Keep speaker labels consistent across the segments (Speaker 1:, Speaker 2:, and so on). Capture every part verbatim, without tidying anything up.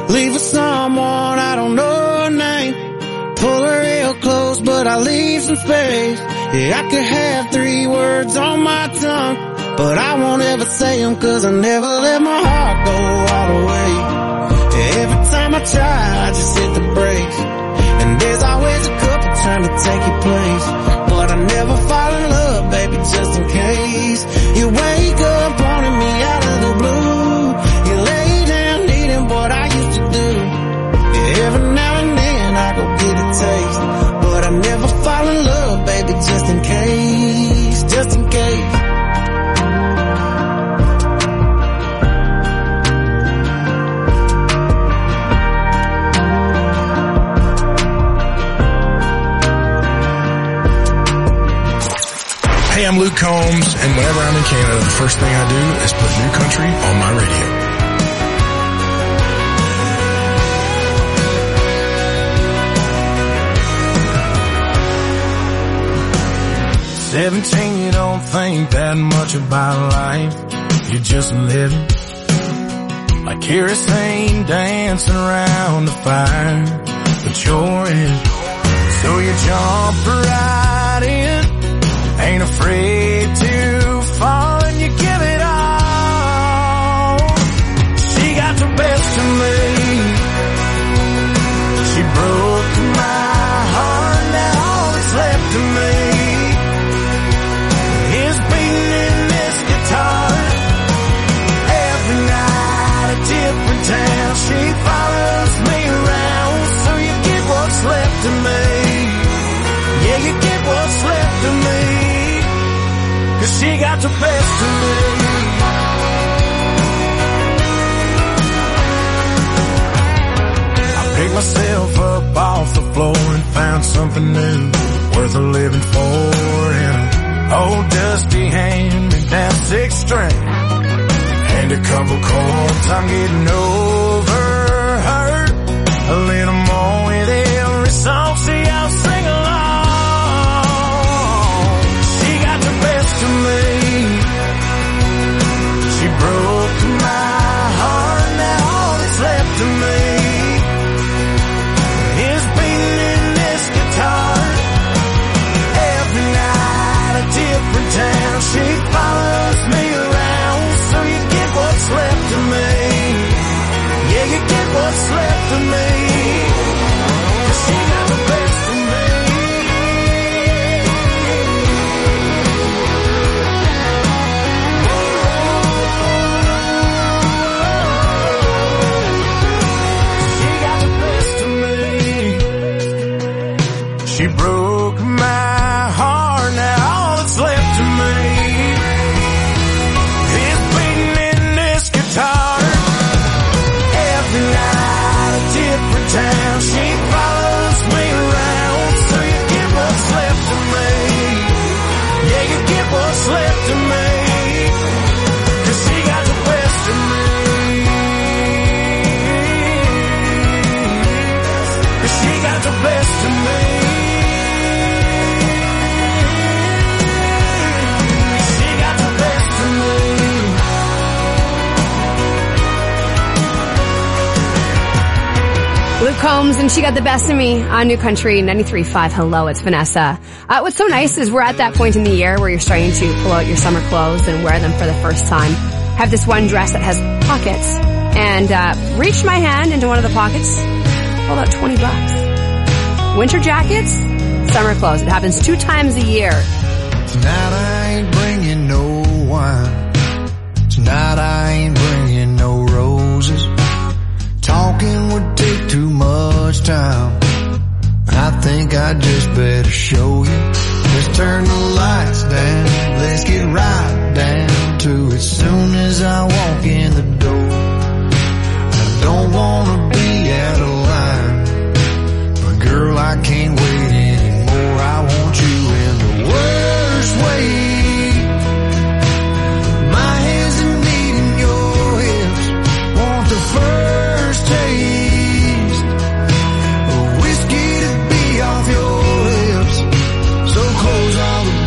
Speaker 1: Leave with someone I don't know her name. Pull her real close, but I leave some space. Yeah, I could have three words on my tongue, but I won't ever say them, cause I never let my heart go all the way. Yeah, every time I try, I just hit the brakes, and there's always a couple trying to take your place, but I never fall in love, baby, just in case. You wake up wanting me out of the blue, you lay down needing what I used to do. Yeah, every now and then I go get a taste, but I never fall in love, baby, just in case, just in case.
Speaker 2: Hey, I'm Luke Combs, and whenever I'm in Canada, the first thing I do is put New Country on my radio.
Speaker 3: Seventeen, you don't think that much about life. You're just living like kerosene dancing around the fire, but you're in. So you jump right in. Ain't afraid to fall and you give it all. She got the best of me. She broke my heart, now all that's left of me is beating in this guitar. Every night a different town, she follows me around. So you get what's left of me. Yeah, you get what's left of me. Cause she got the best of me. I picked myself up off the floor and found something new worth a living for. And old dusty hand-me-down six string and a couple chords. I'm getting over hurt a little more with every song. See, I'll sing along. To me, she broke my heart, now all that's left of me is beating in this guitar. Every night a different town, she follows me around. So you get what's left of me. Yeah, you get what's left of me. Cause she got the best of me. She broke my heart, now all that's left of me is beating in this guitar. Every night a different town, she follows me around. So you get what's left of me. Yeah, you get what's left of me. Cause she got the best of me. Cause she got the best of me.
Speaker 4: Luke Combs, and she got the best of me on New Country ninety-three point five. Hello, it's Vanessa. Uh, what's so nice is we're at that point in the year where you're starting to pull out your summer clothes and wear them for the first time. I have this one dress that has pockets, and uh, reached my hand into one of the pockets, pulled out twenty bucks. Winter jackets, summer clothes. It happens two times a year.
Speaker 5: Tonight I ain't bringing no wine. Tonight I ain't bringing no roses. Talking would take too much time. I think I just better show you. Let's turn the lights down. Let's get right down to it. Soon as I walk in the door, I don't wanna be out of line, but girl, I can't wait anymore. I want you in the worst way. My hands are needing your hips. Want the first taste of whiskey to be off your lips. So close all the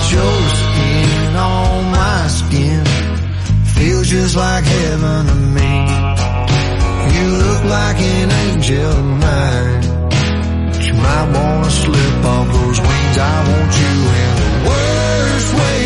Speaker 5: your skin on my skin feels just like heaven to me. You look like an angel of mine, but you might wanna slip off those wings. I want you in the worst way.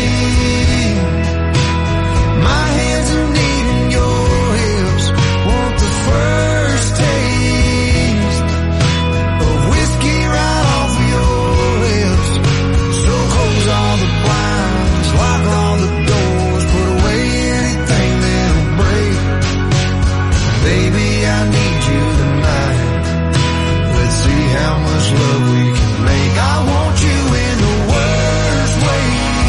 Speaker 5: My hands are kneading your hips, want the first taste of whiskey right off of your lips. So close all the blinds, lock all the doors, put away anything that'll break. Baby, I need you tonight. Let's see how much love we can make. I want you in the worst way.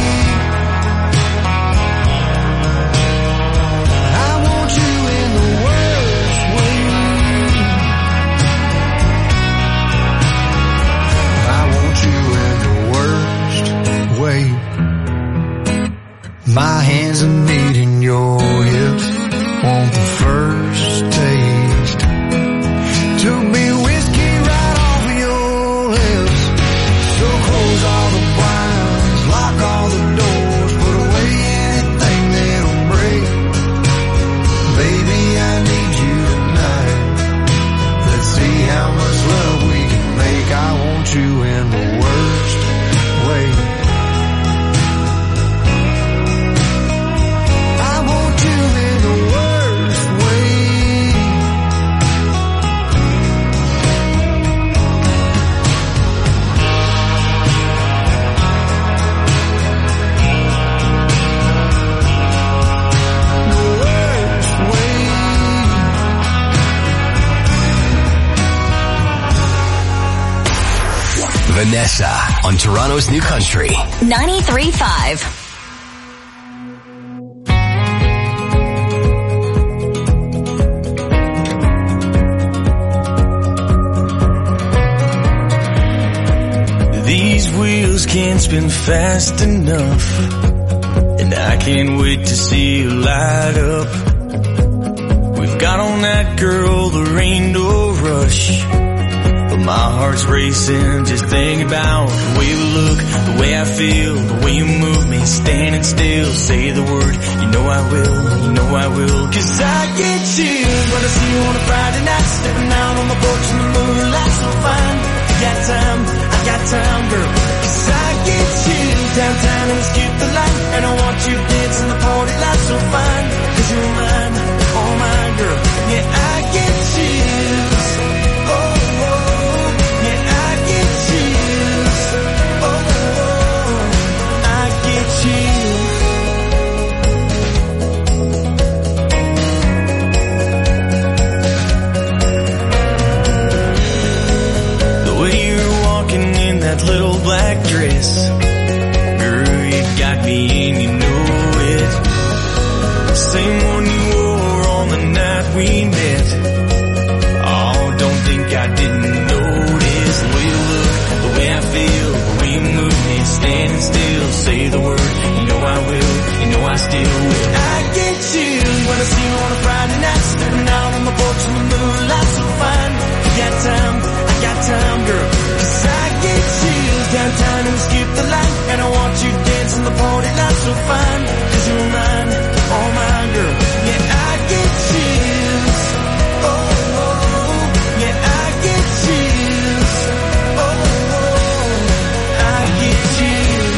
Speaker 5: I want you in the worst way. I want you in the worst way. My hands are kneading your hips, want the first taste. Took me whiskey right off of your lips. So close all the blinds, lock all the doors, put away anything that'll break. Baby, I need you tonight. Let's see how much love we can make. I want you in the worst way. I want you in the worst way. The worst way.
Speaker 6: Vanessa on Toronto's New Country.
Speaker 7: ninety-three point five.
Speaker 3: These wheels can't spin fast enough, and I can't wait to see you light up. We've got on that girl, there ain't no rush, but my heart's racing just thinking about the way you look, the way I feel, the way you move me, standing still. Say the word, you know I will, you know I will. Cause I get chills when I see you on a Friday night, stepping out on the porch in the moonlight, so fine. You got time, I got time, girl. Cause I get chills downtown and skip the light, and I want you dancing the party light, so fine. Cause you're mine, all mine, girl. Yeah, I get chills. Oh, oh, yeah, I get chills. Oh, oh, I get chills. The way you're walking in that little black dress, girl, you got me and you know it. Same one you wore on the night we met. Oh, don't think I didn't notice. The way you look, the way I feel, the way you move me, standing still. Say the word, you know I will, you know I still will. I get chills when I see you on a Friday night, stepping out on the porch in the moonlight, so fine. You got time, I got time, girl. Cause I get chills downtown and skip the light, and I want you dancing the party light, so fine. Cause you're mine, all mine, girl. Yeah, I get chills. Oh, oh, yeah, I get chills. Oh, oh, I get chills.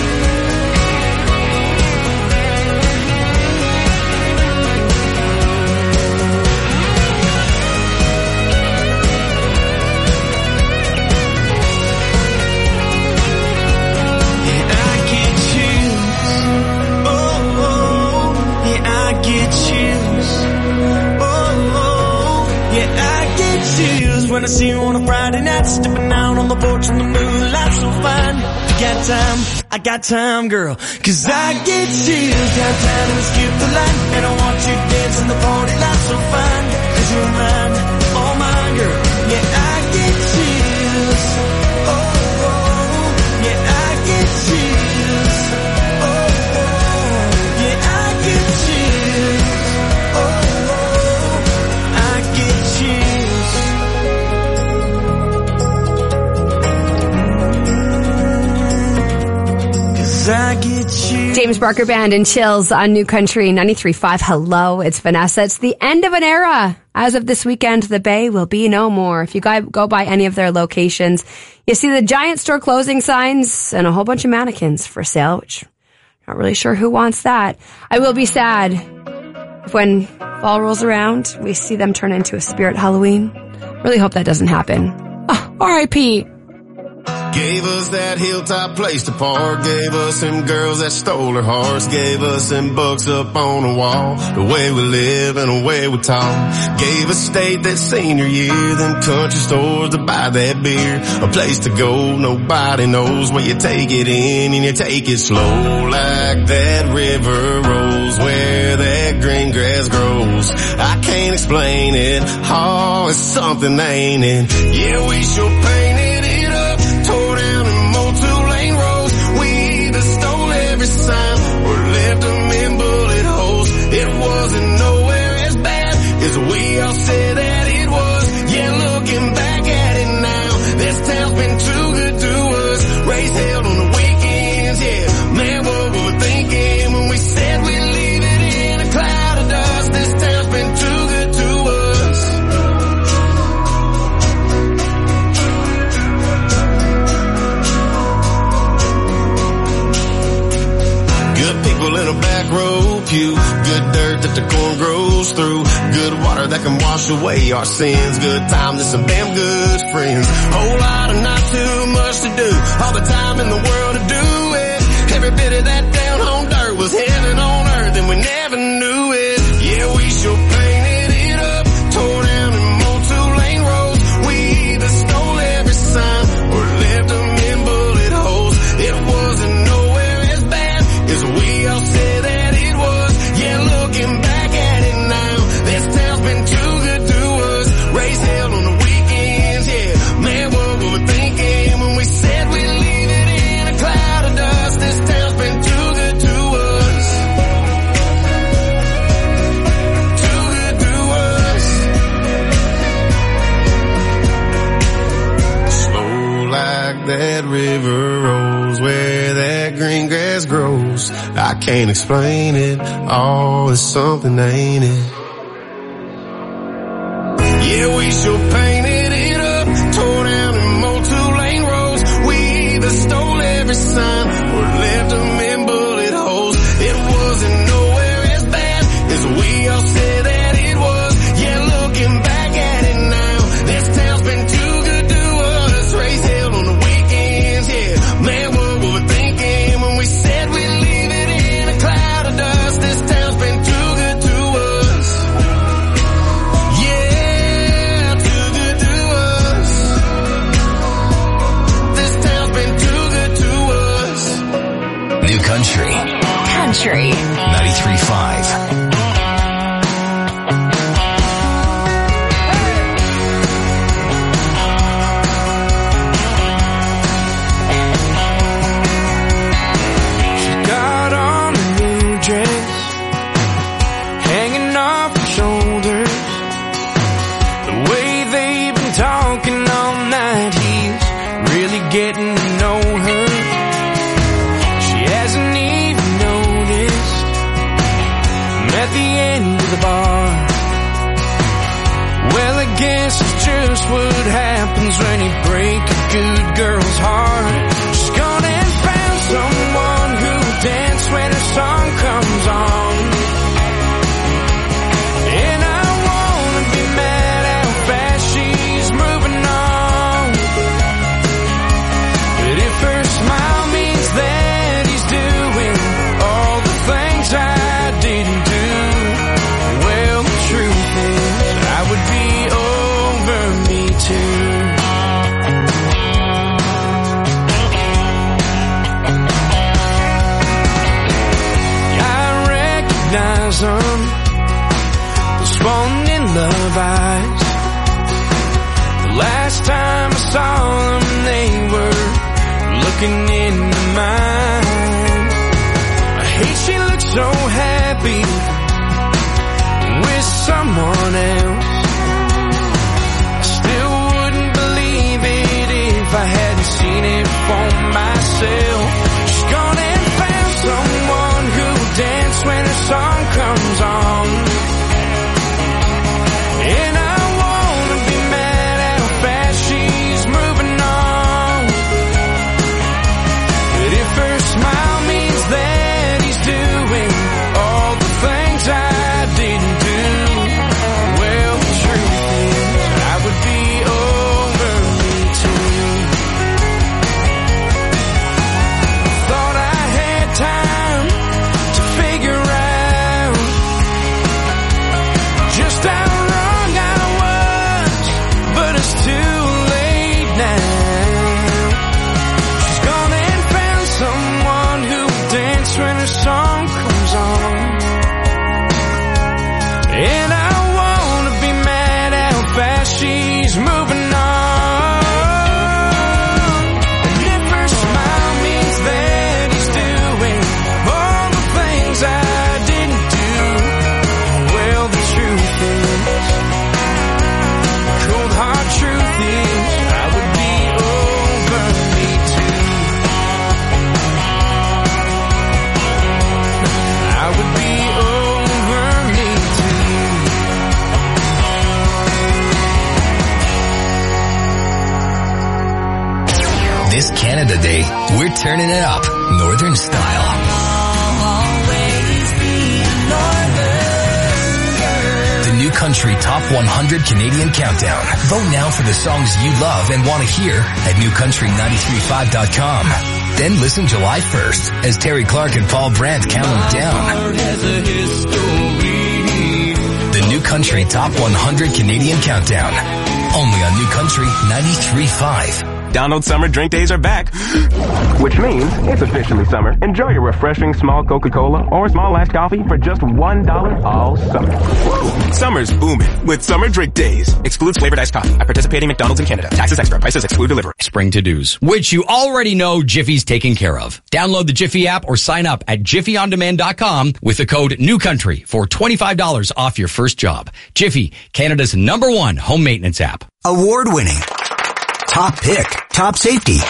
Speaker 3: Yeah, I get chills. Oh, oh, yeah, I get chills. Oh, oh, yeah, I get chills when I see you on a Friday night, stepping out on the porch in the moonlight, so fine. You got time, I got time, girl. Cause I get chills downtown and skip the light, and I want you dancing the party light, so fine. Cause you're mine, all mine, girl. Yeah, I get chills. Oh, oh, yeah, I get chills. Oh, oh, yeah, I get chills. Oh, oh, I get chills. Cause 'cause I get you.
Speaker 4: James Barker Band and Chills on New Country ninety-three point five. Hello, it's Vanessa. It's the end of an era. As of this weekend, the Bay will be no more. If you go by any of their locations, you see the giant store closing signs and a whole bunch of mannequins for sale, which I'm not really sure who wants that. I will be sad if when fall rolls around, we see them turn into a spirit Halloween. Really hope that doesn't happen. Oh, R I P
Speaker 8: Gave us that hilltop place to park. Gave us them girls that stole our hearts. Gave us them books up on the wall. The way we live and the way we talk. Gave us state that senior year. Them country stores to buy that beer. A place to go, nobody knows where you take it in and you take it slow. Like that river rolls where that green grass grows. I can't explain it. Oh, it's something, ain't it? Yeah, we sure painted it up. Tore down and mowed two-lane roads. We either stole every sign or left them in bullet holes. It wasn't nowhere as bad as we all said that it was. Yeah, looking back at it now, this town's been too good to us. Raised hell on the weekends, yeah. Man, what we were thinking when we said we'd leave it in a cloud of dust. This town's been too good to us. In a back row pew, good dirt that the corn grows through, good water that can wash away our sins, good times and some damn good friends, whole lot of not too much to do, all the time in the world to do it, every bit of that down home dirt was heaven on earth and we never knew it. Yeah, we sure painted it up, tore down and mowed two-lane roads. We either stole every sign or left them in bullet holes. It wasn't nowhere as bad as we all said that it was. Yeah, looking back at it now, this town's been too good to us. Raised hell on the weekends, yeah. Man, what we were thinking when we said we'd leave it in a cloud of dust. This town's been too good to us. Too good to us. Slow like that river rolls where that green grass grows. I can't explain it. Oh, it's something, ain't it? Yeah, we sure painted it up, tore down and mowed two-lane roads. We either stole every sign or left them in bullet holes. It wasn't nowhere as bad as we all said that it was. Yeah, looking back at it now, this town's been too good to us. Raised hell on the weekends, yeah. Man, what we were thinking when we said we'd leave it in a cloud of dust. This town's been too good to us. Yeah, too good to us. This town's been too good to us.
Speaker 6: New Country
Speaker 7: Country
Speaker 6: ninety-three point five.
Speaker 3: Got on a new dress, hanging off her shoulders. The way they've been talking all night, he's really getting to know her. She hasn't even noticed I'm at the end of the bar. Well, I guess it's just what happens when you break a good girl's heart. She's gone and found someone who'll dance when her song comes on. And I wanna be mad how fast she's moving on. But if her smile means that he's doing all the things I didn't do, well, the truth is I would be over me too. Them, those falling in love eyes. The last time I saw them, they were looking into mine. I hate she looks so happy with someone else. I still wouldn't believe it if I hadn't seen it for myself. She's gone and found
Speaker 6: Canada Day, we're turning it up, Northern style. The New Country Top one hundred Canadian Countdown. Vote now for the songs you love and want to hear at new country nine three five dot com. Then listen July first as Terry Clark and Paul Brandt count them down. The New Country Top one hundred Canadian Countdown. Only on New Country ninety-three point five.
Speaker 9: Donald's Summer Drink Days are back, which means it's officially summer. Enjoy your refreshing small Coca-Cola or small iced coffee for just one dollar all summer. Whoa. Summer's booming with Summer Drink Days. Excludes flavored iced coffee at participating McDonald's in Canada. Taxes extra. Prices exclude delivery.
Speaker 10: Spring to-dos, which you already know Jiffy's taking care of. Download the Jiffy app or sign up at jiffy on demand dot com with the code NEWCOUNTRY for twenty-five dollars off your first job. Jiffy, Canada's number one home maintenance app.
Speaker 11: Award-winning. Top pick. Top safety.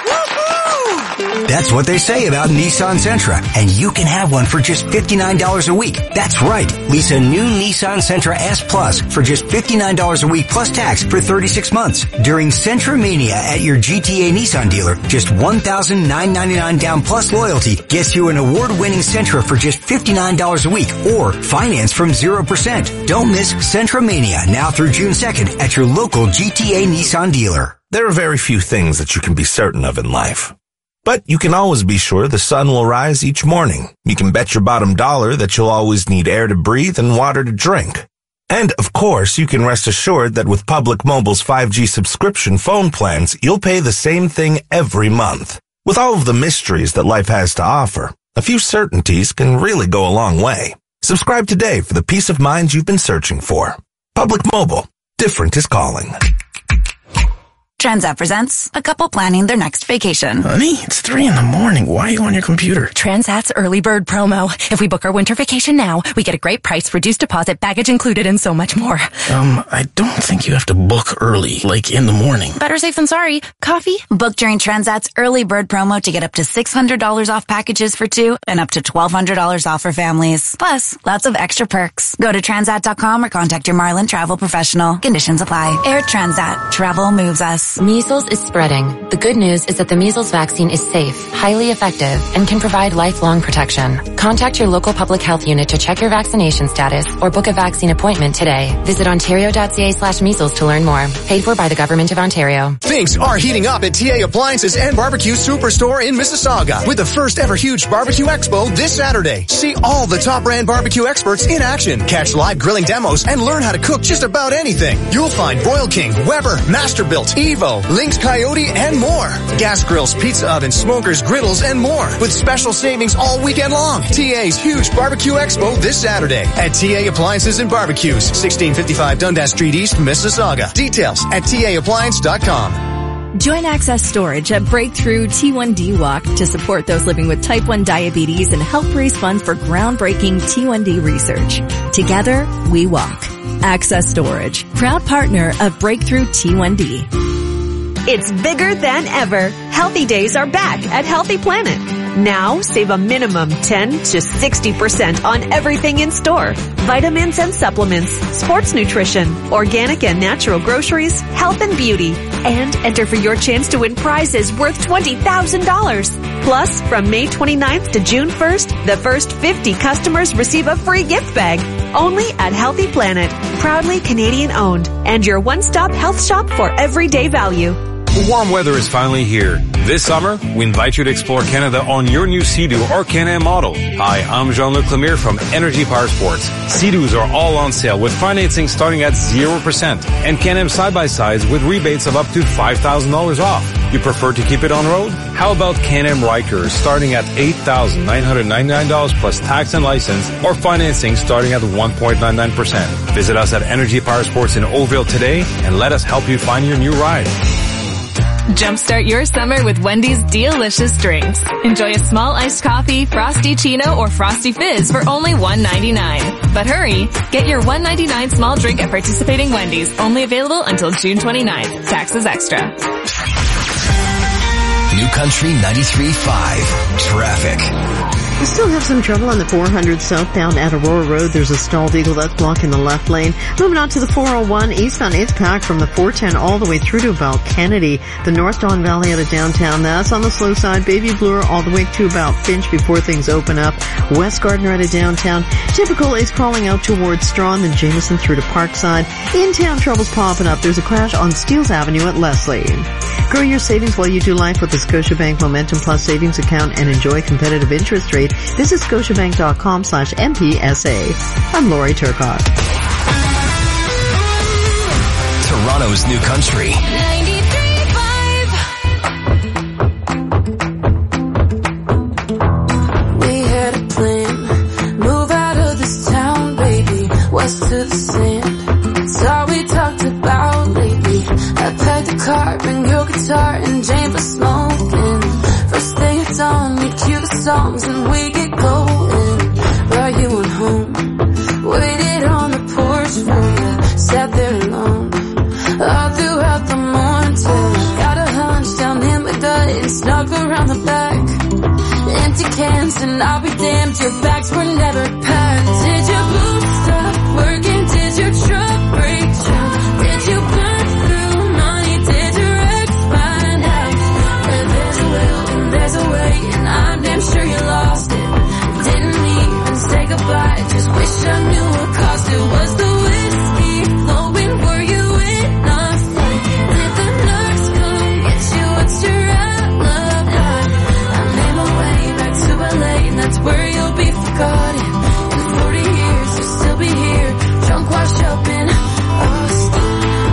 Speaker 11: That's what they say about Nissan Sentra, and you can have one for just fifty-nine dollars a week. That's right. Lease a new Nissan Sentra S Plus for just fifty-nine dollars a week plus tax for thirty-six months. During Sentra Mania at your G T A Nissan dealer, just one thousand nine hundred ninety-nine dollars down plus loyalty gets you an award-winning Sentra for just fifty-nine dollars a week or finance from zero percent. Don't miss Sentra Mania now through June second at your local G T A Nissan dealer.
Speaker 12: There are very few things that you can be certain of in life. But you can always be sure the sun will rise each morning. You can bet your bottom dollar that you'll always need air to breathe and water to drink. And, of course, you can rest assured that with Public Mobile's five G subscription phone plans, you'll pay the same thing every month. With all of the mysteries that life has to offer, a few certainties can really go a long way. Subscribe today for the peace of mind you've been searching for. Public Mobile. Different is calling.
Speaker 13: Transat presents a couple planning their next vacation.
Speaker 2: Honey, it's three in the morning. Why are you on your computer?
Speaker 14: Transat's early bird promo. If we book our winter vacation now, we get a great price, reduced deposit, baggage included, and so much more.
Speaker 2: Um, I don't think you have to book early, like in the morning.
Speaker 14: Better safe than sorry. Coffee?
Speaker 13: Book during Transat's early bird promo to get up to six hundred dollars off packages for two and up to twelve hundred dollars off for families. Plus, lots of extra perks. Go to transat dot com or contact your Marlin travel professional. Conditions apply. Air Transat. Travel moves us.
Speaker 15: Measles is spreading. The good news is that the measles vaccine is safe, highly effective, and can provide lifelong protection. Contact your local public health unit to check your vaccination status or book a vaccine appointment today. Visit ontario dot c a slash measles to learn more. Paid for by the Government of Ontario.
Speaker 16: Things are heating up at T A Appliances and Barbecue Superstore in Mississauga with the first ever huge barbecue expo this Saturday. See all the top brand barbecue experts in action. Catch live grilling demos and learn how to cook just about anything. You'll find Broil King, Weber, Masterbuilt, Evo, Lynx Coyote, and more. Gas grills, pizza ovens, smokers, griddles, and more with special savings all weekend long. T A's huge barbecue expo this Saturday at T A Appliances and Barbecues, sixteen fifty-five Dundas Street East, Mississauga. Details at T A appliance dot com.
Speaker 17: Join Access Storage at Breakthrough T one D Walk to support those living with type one diabetes and help raise funds for groundbreaking T one D research. Together, we walk. Access Storage, proud partner of Breakthrough T one D.
Speaker 18: It's bigger than ever. Healthy Days are back at Healthy Planet. Now, save a minimum ten to sixty percent on everything in store. Vitamins and supplements, sports nutrition, organic and natural groceries, health and beauty, and enter for your chance to win prizes worth twenty thousand dollars. Plus, from May twenty-ninth to June first, the first fifty customers receive a free gift bag. Only at Healthy Planet, proudly Canadian owned, and your one-stop health shop for everyday value.
Speaker 19: Warm weather is finally here. This summer, we invite you to explore Canada on your new Sea-Doo or Can-Am model. Hi, I'm Jean-Luc Lemire from Energy Power Sports. Sea-Doos are all on sale with financing starting at zero percent and Can-Am side-by-sides with rebates of up to five thousand dollars off. You prefer to keep it on road? How about Can-Am Rikers starting at eight thousand nine hundred ninety-nine dollars plus tax and license or financing starting at one point nine nine percent. Visit us at Energy Power Sports in Oakville today and let us help you find your new ride.
Speaker 20: Jumpstart your summer with Wendy's delicious drinks. Enjoy a small iced coffee, Frosty Chino, or Frosty Fizz for only one ninety-nine. But hurry, get your one ninety-nine small drink at participating Wendy's. Only available until June twenty-ninth. Taxes extra.
Speaker 6: New Country ninety-three point five. Traffic.
Speaker 21: We still have some trouble on the four hundred southbound at Aurora Road. There's a stalled Eagle that's blocking the left lane. Moving on to the four oh one eastbound, it's packed from the four ten all the way through to about Kennedy. The North Don Valley out of downtown, that's on the slow side. Baby Bloor all the way to about Finch before things open up. West Gardner out of downtown. Typical is crawling out towards Strawn, then Jameson through to Parkside. In-town troubles popping up. There's a crash on Steeles Avenue at Leslie. Grow your savings while you do life with the Scotiabank Momentum Plus savings account and enjoy competitive interest rate. Visit scotiabank.com slash MPSA. I'm Lori Turcotte.
Speaker 6: Toronto's New Country.
Speaker 22: We had a plan. Move out of this town, baby. West to the sand. It's all we talked about lately. I packed the car, bring your guitar, and Jane for smoking. First thing at dawn, we cue the songs and we get going. Brought you on home, waited on the porch for you, sat there alone, all throughout the morning till got a hunch down in my gut and snuck around the back. Empty cans and I'll be damned, your bags were never packed. Did your boots stop working? Did your truck break down? Did you burn through money? Did your ex find out? Well, there's a will and there's a way, and I'm damn sure you lost it. Didn't even say goodbye, just wish I knew what caused it. Was the whiskey flowing? Were you in a fight? Did the nurse come get you? What's your alibi? I made my way back to L A, and that's where you'll be forgotten. In forty years, you'll still be here, drunk, washed up in Austin.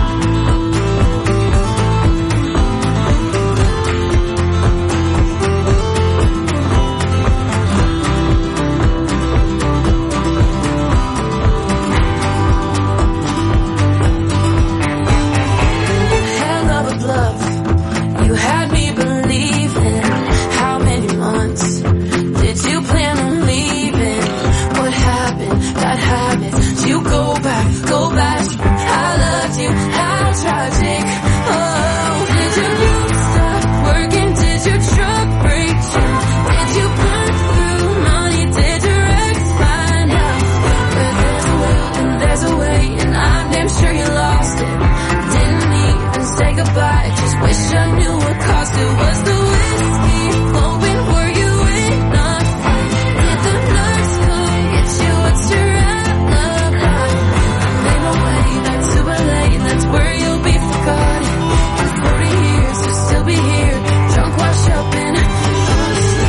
Speaker 22: Hell of a bluff, you had me believing. How many months did you plan on leaving? What happened? Bad habits. Did you go back? Go back. I loved you. How tragic. Oh, did your boots stop working? Did your truck break down? Did you burn through money? Did your ex find out? Well, there's a will and there's a way, and I'm damn sure you lost it. Didn't even say goodbye, just wish I knew what caused it. Was the whiskey flowing? Were you in a fight? Did the nurse come get you? What's your alibi? I made my way back to L A, and that's where you'll be forgotten. In forty years, you'll still be here, drunk, washed up in Austin.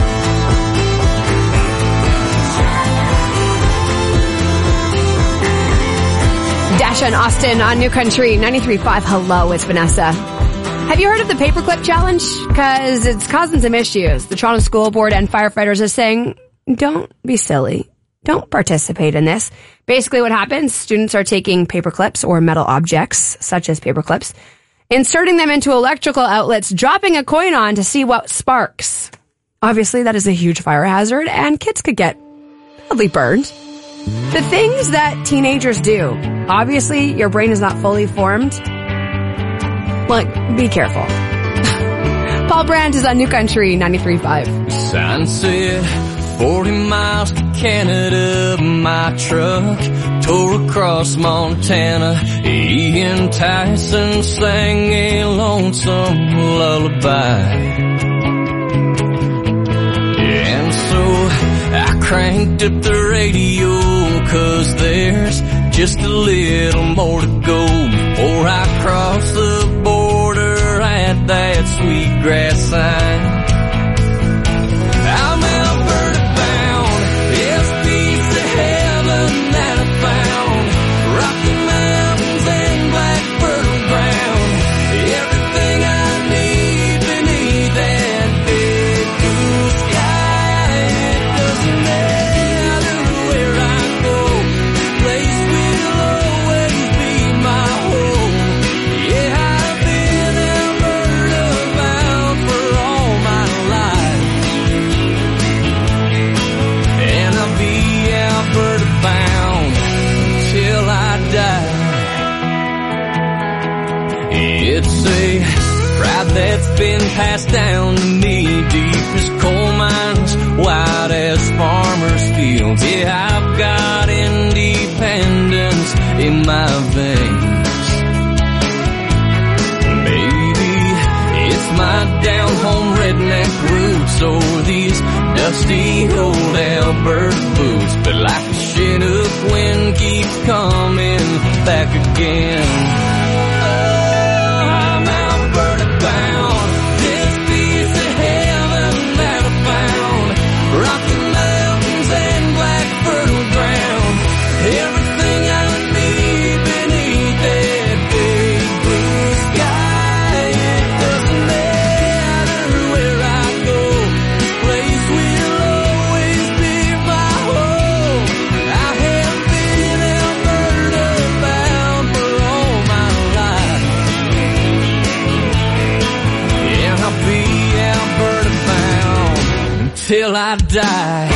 Speaker 4: Dasha and Austin on New Country ninety-three point five. Hello, it's Vanessa. Have you heard of the paperclip challenge? Because it's causing some issues. The Toronto School Board and firefighters are saying, don't be silly. Don't participate in this. Basically what happens, students are taking paper clips or metal objects, such as paper clips, inserting them into electrical outlets, dropping a coin on to see what sparks. Obviously, that is a huge fire hazard, and kids could get badly burned. The things that teenagers do. Obviously, your brain is not fully formed. Like, be careful. Paul Brandt is on New Country ninety-three point five.
Speaker 3: Sign said forty miles to Canada, my truck tore across Montana. Ian Tyson sang a lonesome lullaby. And so I cranked up the radio, 'cause there's just a little more to go before I cross the border at that Sweetgrass sign. I'm Alberta bound, it's a piece of heaven that I found. Rocky Mountains and black fertile ground, everything I need beneath that big blue sky. It doesn't matter where I go, this place will always be my home. Yeah, I've been Alberta bound for all my life, and I'll be Alberta bound till I die. It's a pride that's been passed down to me, deep as coal mines, wide as lush farmer's fields. Yeah, I've got independence in my veins. Baby, it's my down home redneck roots or these dusty old Alberta boots. But like a Chinook wind keeps coming back again. Rocky Mountains and black fertile ground. Everything I need beneath that big blue sky. It doesn't matter where I go, this place will always be my home. I have been Alberta bound for all my life, and I'll be Alberta bound till I die.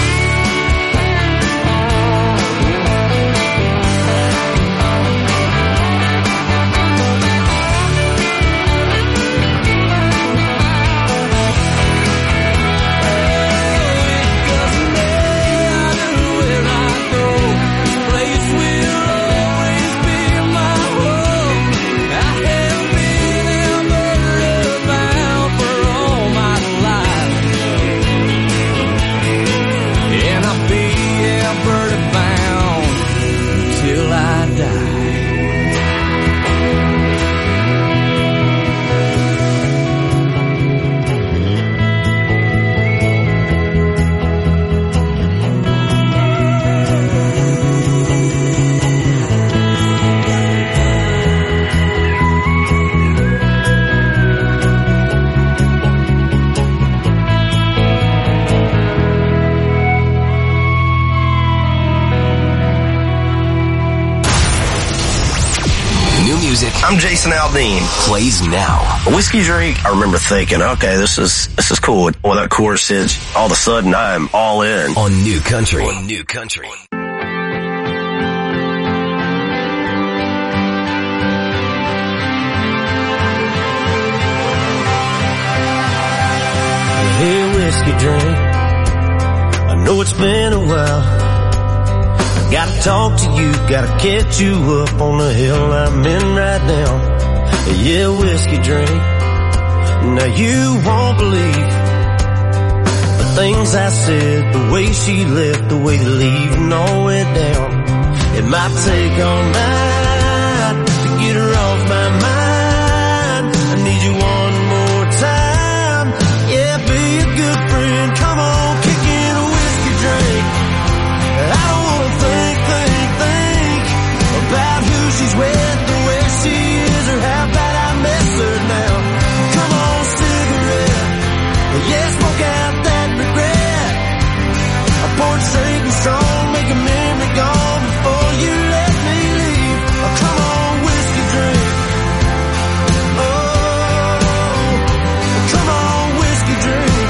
Speaker 1: I'm Jason Aldean.
Speaker 6: Plays now.
Speaker 1: A whiskey drink, I remember thinking, okay, this is this is cool. Well, that chorus hits, all of a sudden I'm all in.
Speaker 6: On New Country. On New Country.
Speaker 3: Hey, whiskey drink, I know it's been a while. Gotta talk to you, gotta catch you up on the hill I'm in right now. Yeah, whiskey drink. Now you won't believe the things I said, the way she left, the way the leaving all went down. It might take all night to get her off my mind. I need you one more time. Yeah, be a good friend. Come on, kick in a whiskey drink. I don't wanna think, think, think about who she's with, or where she is, or how bad I miss her now. Come on, cigarette. Yeah, smoke out that regret. A pour it straight and strong, make a memory gone before you let me leave. Oh, come on, whiskey drink. Oh, come on, whiskey drink.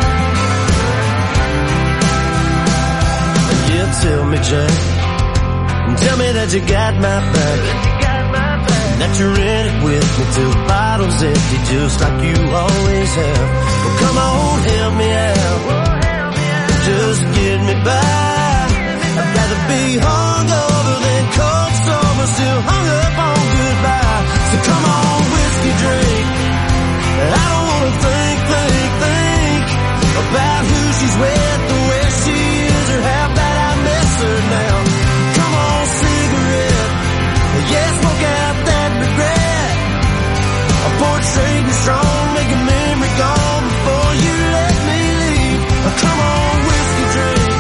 Speaker 3: Yeah, tell me, Jack. Tell me that you got my back. That you're in it with me till the bottle's empty, just like you always have. Well, come on, help me out. Just get me by. I'd rather be hungover than cold sober, still hung up on goodbye. So come on, whiskey drink. I don't wanna think, think, think about who she's with, or where she is, or how bad I miss her now. Come on, cigarette. Yeah, smoke out that regret. I pour it straight and strong, make a memory gone before you let me leave. Oh, come on, whiskey drink.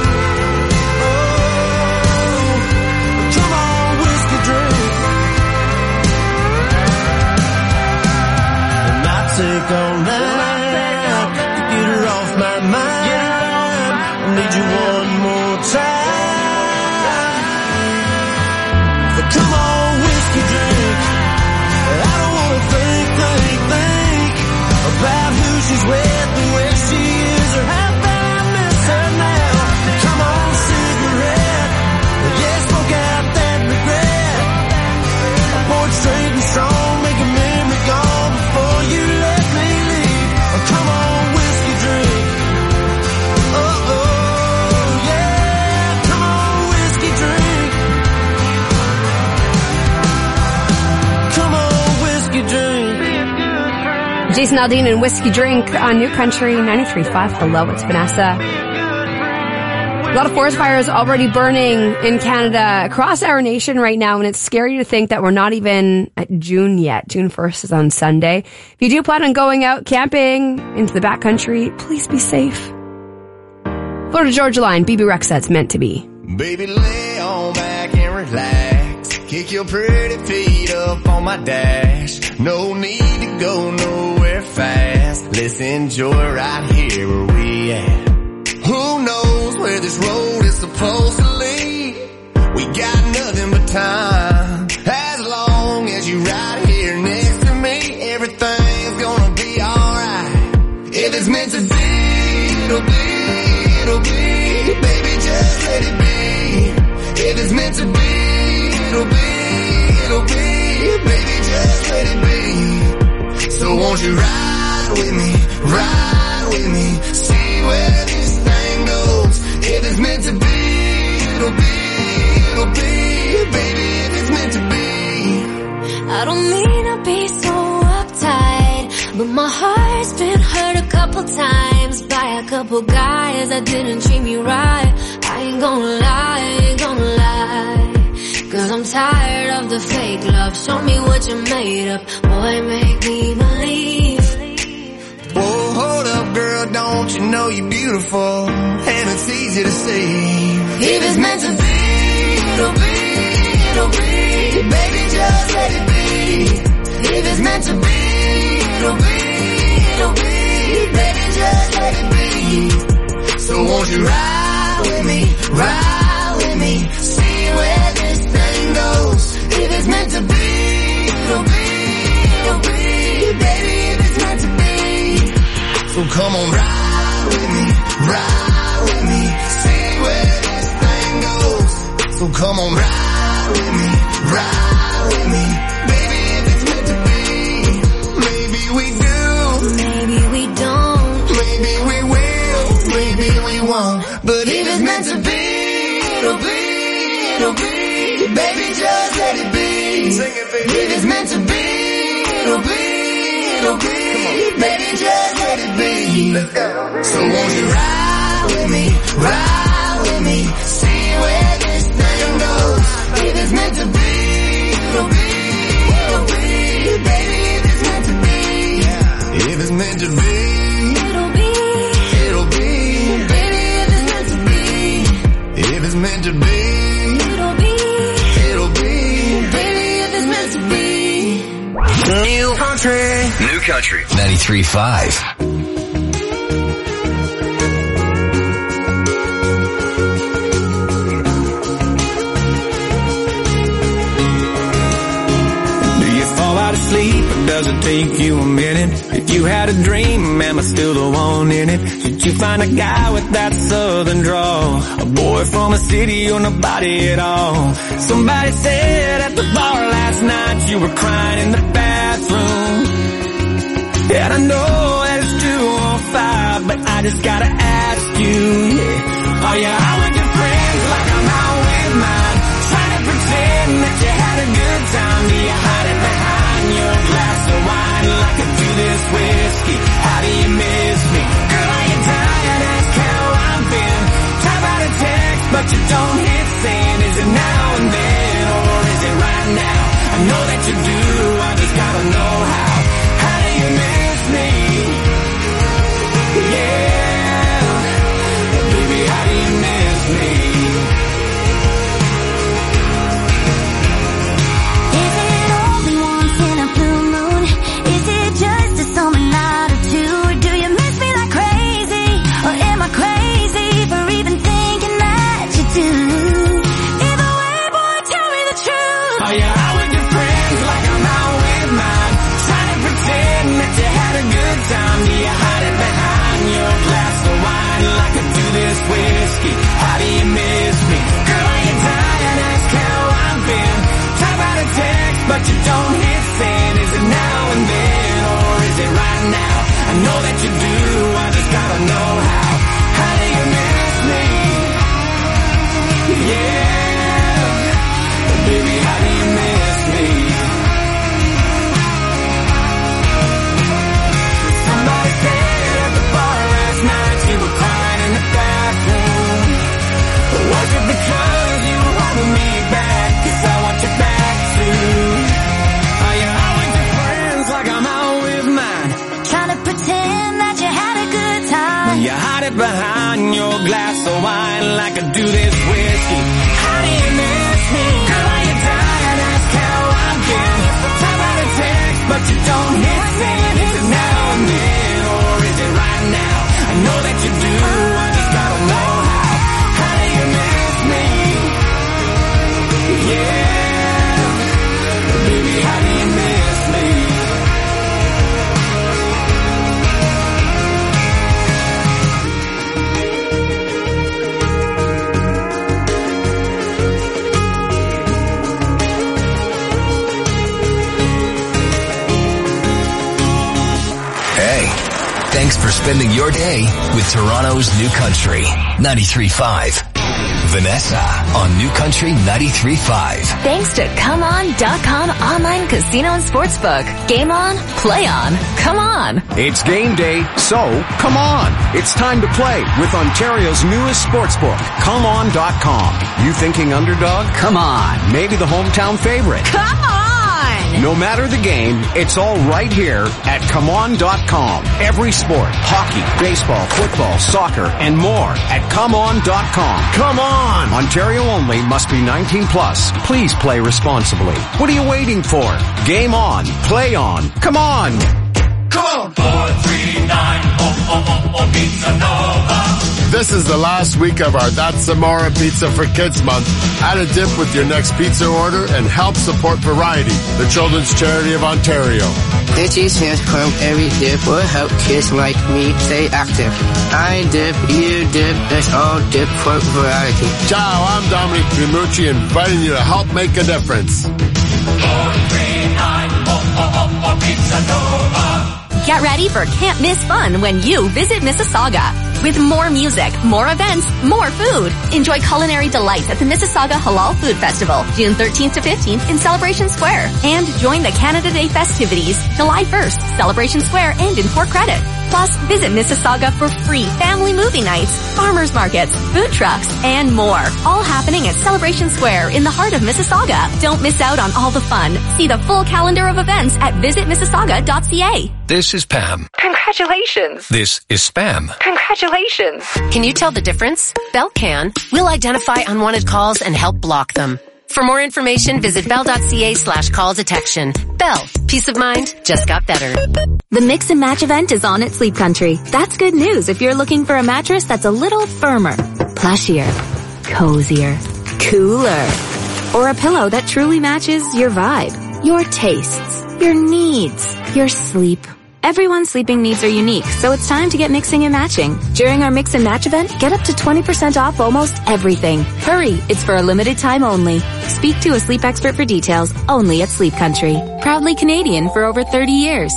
Speaker 3: Oh, come on, whiskey drink. It might take all night to get her off my mind. I need you one more time. But come on, whiskey drink. I don't wanna think, think, think about who she's with, or where she is, or how bad I miss her now. Come on, cigarette. Yeah, smoke out that regret. I pour it straight and strong, make a memory gone before you let me leave. Oh, come on, whiskey drink. Oh, oh.
Speaker 4: Jason Aldean and Whiskey Drink on New Country ninety-three point five. Hello, it's Vanessa. A lot of forest fires already burning in Canada, across our nation right now, and it's scary to think that we're not even at June yet. June first is on Sunday. If you do plan on going out camping into the backcountry, please be safe. Florida Georgia Line, B B Rexa, it's meant to be.
Speaker 3: Baby, lay on back and relax. Kick your pretty feet up on my dash. No need to go nowhere fast. Let's enjoy right here where we at. Who knows where this road is supposed to lead? We got nothing but time. As long as you right here next to me, everything's gonna be alright. If it's meant to be, it'll be, it'll be. Baby, just let it be. If it's meant to be, it'll be, it'll be. Baby, just let it be. So won't you ride with me, ride with me, see where this thing goes. If it's meant to be, it'll be, it'll be. Baby, if it's meant to be.
Speaker 22: I don't mean to be so uptight, but my heart's been hurt a couple times by a couple guys that didn't treat me right. I ain't gonna lie, I ain't gonna lie, cause I'm tired of the fake love. Show me what you're made of, boy, make me believe.
Speaker 3: Whoa, hold up, girl, don't you know you're beautiful, and it's easy to see. If it's meant to be, it'll be, it'll be. Baby, just let it be. If it's meant to be, it'll be, it'll be. Baby, just let it be. So won't you ride with me, ride with me, see where this thing goes. If it's meant to be, it'll be, it'll be. Baby, if it's meant to be. So come on, ride with me, ride with me, see where this thing goes. So come on, ride with me, ride with me, baby, if it's meant to be. Maybe we do,
Speaker 22: maybe we don't,
Speaker 3: maybe we will, maybe we won't. But if it's meant to be, it'll be, it'll be. Baby, just let it be. Sing it, baby. If it's meant to be, it'll be, it'll be. Baby, just let it be. Let's go. So won't you ride with me, ride with me, see where this thing goes. If it's meant to be, it'll be, it'll be. Baby, if it's meant to be. If it's meant to be,
Speaker 22: it'll be,
Speaker 3: it'll be.
Speaker 22: baby, if it's meant to be.
Speaker 3: If it's meant to be,
Speaker 22: it'll be,
Speaker 3: it'll be.
Speaker 22: baby, if it's meant to be.
Speaker 3: New Country.
Speaker 6: New Country. ninety-three point five.
Speaker 3: Sleep, or does it take you a minute? If you had a dream, am I still the one in it? Did you find a guy with that southern drawl? A boy from a city or nobody at all? Somebody said at the bar last night you were crying in the bathroom. And I know that it's two on five, but I just gotta ask you, yeah. Are you out with your friends like I'm out with mine? Trying to pretend that you had a good time. Do you hide it behind your glass of wine like I do this whiskey? How do you miss me? Girl, are you tired? Ask how I've been. Try about a text, but you don't hit send. Is it now and then, or is it right now? I know that you do, I just gotta know how. How do you miss me? Yeah, baby, how do you miss me? Whiskey, how do you miss me? Girl, are you tired? Ask how I've been. Type out a text, but you don't hit send. Is it now and then, or is it right now? I know that you do, I just gotta know how. How do you miss me? Yeah, baby, how do you miss me? in your glass of wine like I do this whiskey. How do you miss me? Girl, are you tired? Ask how I'm getting. Time out of text, but you don't hit send. Is it now and then, or is it right now? I know that you do, I just gotta know how. How do you miss me? Yeah, baby, how do you miss me?
Speaker 6: Thanks for spending your day with Toronto's New Country ninety-three point five. Vanessa on New Country ninety-three point five.
Speaker 7: Thanks to Come On dot com online casino and sportsbook. Game on, play on, come on.
Speaker 5: It's game day, so come on. It's time to play with Ontario's newest sportsbook, Come On dot com. You thinking underdog? Come on. Maybe the hometown favorite.
Speaker 7: Come on!
Speaker 5: No matter the game, it's all right here at Come On dot com. Every sport, hockey, baseball, football, soccer, and more at Come On dot com. Come on! Ontario only, must be nineteen plus. Please play responsibly. What are you waiting for? Game on. Play on. Come on!
Speaker 3: Come on! four three nine, oh, oh, oh, oh, Pizza Nova.
Speaker 8: This is the last week of our That's Zamora Pizza for Kids month. Add a dip with your next pizza order and help support Variety, the children's charity of Ontario.
Speaker 23: Itchy's hands pump every dip will help kids like me stay active. I dip, you dip, let's all dip for variety.
Speaker 8: Ciao, I'm Dominic Primucci, inviting you to help make a difference.
Speaker 3: four three nine, oh, oh, oh, oh, Pizza Nova.
Speaker 24: Get ready for can't miss fun when you visit Mississauga. With more music, more events, more food. Enjoy culinary delights at the Mississauga Halal Food Festival, June thirteenth to fifteenth in Celebration Square. And join the Canada Day festivities, July first, Celebration Square and in Port Credit. Plus, visit Mississauga for free family movie nights, farmers markets, food trucks, and more. All happening at Celebration Square in the heart of Mississauga. Don't miss out on all the fun. See the full calendar of events at visit mississauga dot c a.
Speaker 6: This is Pam.
Speaker 15: Congratulations.
Speaker 6: This is Spam.
Speaker 15: Congratulations. Can you tell the difference? Bell can. We'll identify unwanted calls and help block them. For more information, visit bell.ca slash call detection. Bell. Peace of mind just got better.
Speaker 24: The Mix and Match event is on at Sleep Country. That's good news if you're looking for a mattress that's a little firmer, plushier, cozier, cooler, or a pillow that truly matches your vibe, your tastes, your needs, your sleep. Everyone's sleeping needs are unique, so it's time to get mixing and matching. During our Mix and Match event, get up to twenty percent off almost everything. Hurry, it's for a limited time only. Speak to a sleep expert for details, only at Sleep Country. Proudly Canadian for over thirty years.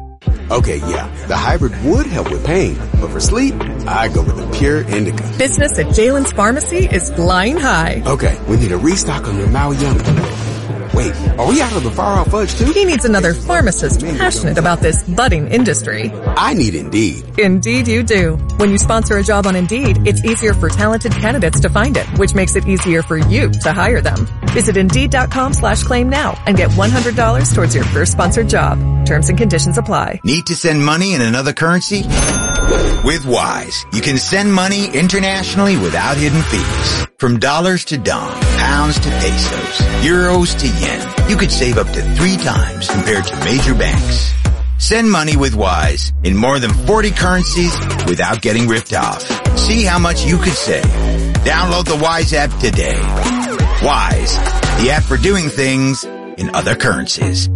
Speaker 25: Okay, yeah, the hybrid would help with pain, but for sleep, I go with the Pure Indica.
Speaker 26: Business at Jalen's Pharmacy is flying high.
Speaker 25: Okay, we need a restock on your Maui Yummy. Wait, are we out of the Far Out Fudge too?
Speaker 26: He needs another pharmacist passionate about this budding industry.
Speaker 25: I need Indeed.
Speaker 26: Indeed you do. When you sponsor a job on Indeed, it's easier for talented candidates to find it, which makes it easier for you to hire them. Visit Indeed.com slash claim now and get one hundred dollars towards your first sponsored job. Terms and conditions apply.
Speaker 27: Need to send money in another currency? With Wise, you can send money internationally without hidden fees. From dollars to dong, pounds to pesos, euros to yen, you could save up to three times compared to major banks. Send money with Wise in more than forty currencies without getting ripped off. See how much you could save. Download the Wise app today. Wise, the app for doing things in other currencies.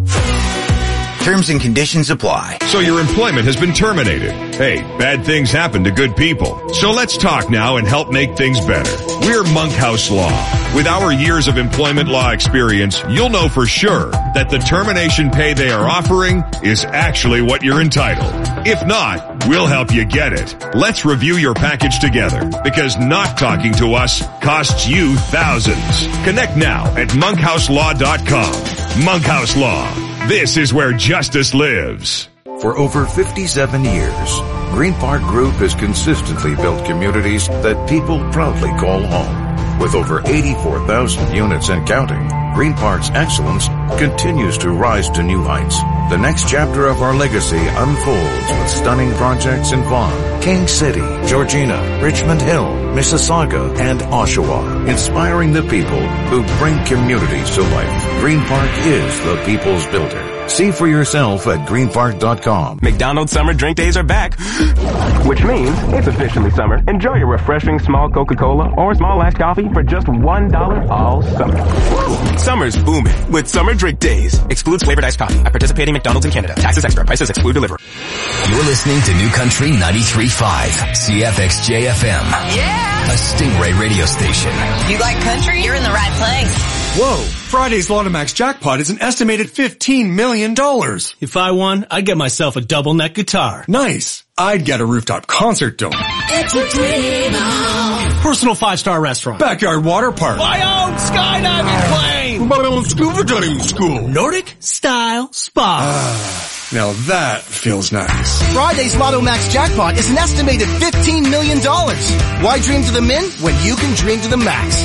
Speaker 27: Terms and conditions apply.
Speaker 28: So your employment has been terminated. Hey, bad things happen to good people. So let's talk now and help make things better. We're Monkhouse Law. With our years of employment law experience, you'll know for sure that the termination pay they are offering is actually what you're entitled. If not, we'll help you get it. Let's review your package together, because not talking to us costs you thousands. Connect now at monkhouse law dot com. Monkhouse Law. This is where justice lives.
Speaker 29: For over fifty-seven years, Green Park Group has consistently built communities that people proudly call home. With over eighty-four thousand units and counting, Green Park's excellence continues to rise to new heights. The next chapter of our legacy unfolds with stunning projects in Vaughan, King City, Georgina, Richmond Hill, Mississauga, and Oshawa, inspiring the people who bring communities to life. Green Park is the people's builder. See for yourself at green park dot com.
Speaker 2: McDonald's summer drink days are back, which means it's officially summer. Enjoy your refreshing small Coca-Cola or small iced coffee for just one dollar all summer. Woo! Summer's booming with summer drink days. Excludes flavored iced coffee at participating McDonald's in Canada. Taxes extra. Prices exclude delivery.
Speaker 6: You're listening to New Country ninety-three point five, C F X J F M.
Speaker 9: Yeah!
Speaker 6: A Stingray radio station.
Speaker 9: You like country? You're in the right place.
Speaker 10: Whoa! Friday's Lotomax jackpot is an estimated fifteen million dollars.
Speaker 11: If I won, I'd get myself a double neck guitar.
Speaker 10: Nice. I'd get a rooftop concert dome.
Speaker 9: It's a dream on.
Speaker 11: Personal five-star restaurant.
Speaker 10: Backyard water park.
Speaker 11: My own skydiving plane.
Speaker 10: My own scuba diving school.
Speaker 11: Nordic style spa.
Speaker 10: Now that feels nice.
Speaker 12: Friday's Lotomax jackpot is an estimated fifteen million dollars. Why dream to the min when you can dream to the max?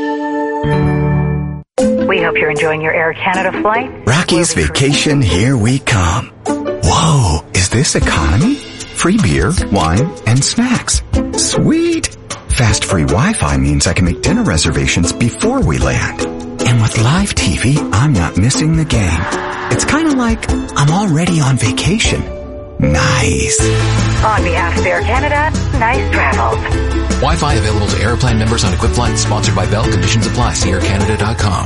Speaker 13: We hope you're enjoying your Air Canada flight.
Speaker 14: Rocky's Vacation, here we come. Whoa, is this economy? Free beer, wine, and snacks. Sweet. Fast free Wi-Fi means I can make dinner reservations before we land. And with live T V, I'm not missing the game. It's kind of like I'm already on vacation. Nice.
Speaker 13: On behalf of Air Canada, nice travels.
Speaker 16: Wi-Fi available to Airplan members on equipped flights. Sponsored by Bell. Conditions apply. See air canada dot com.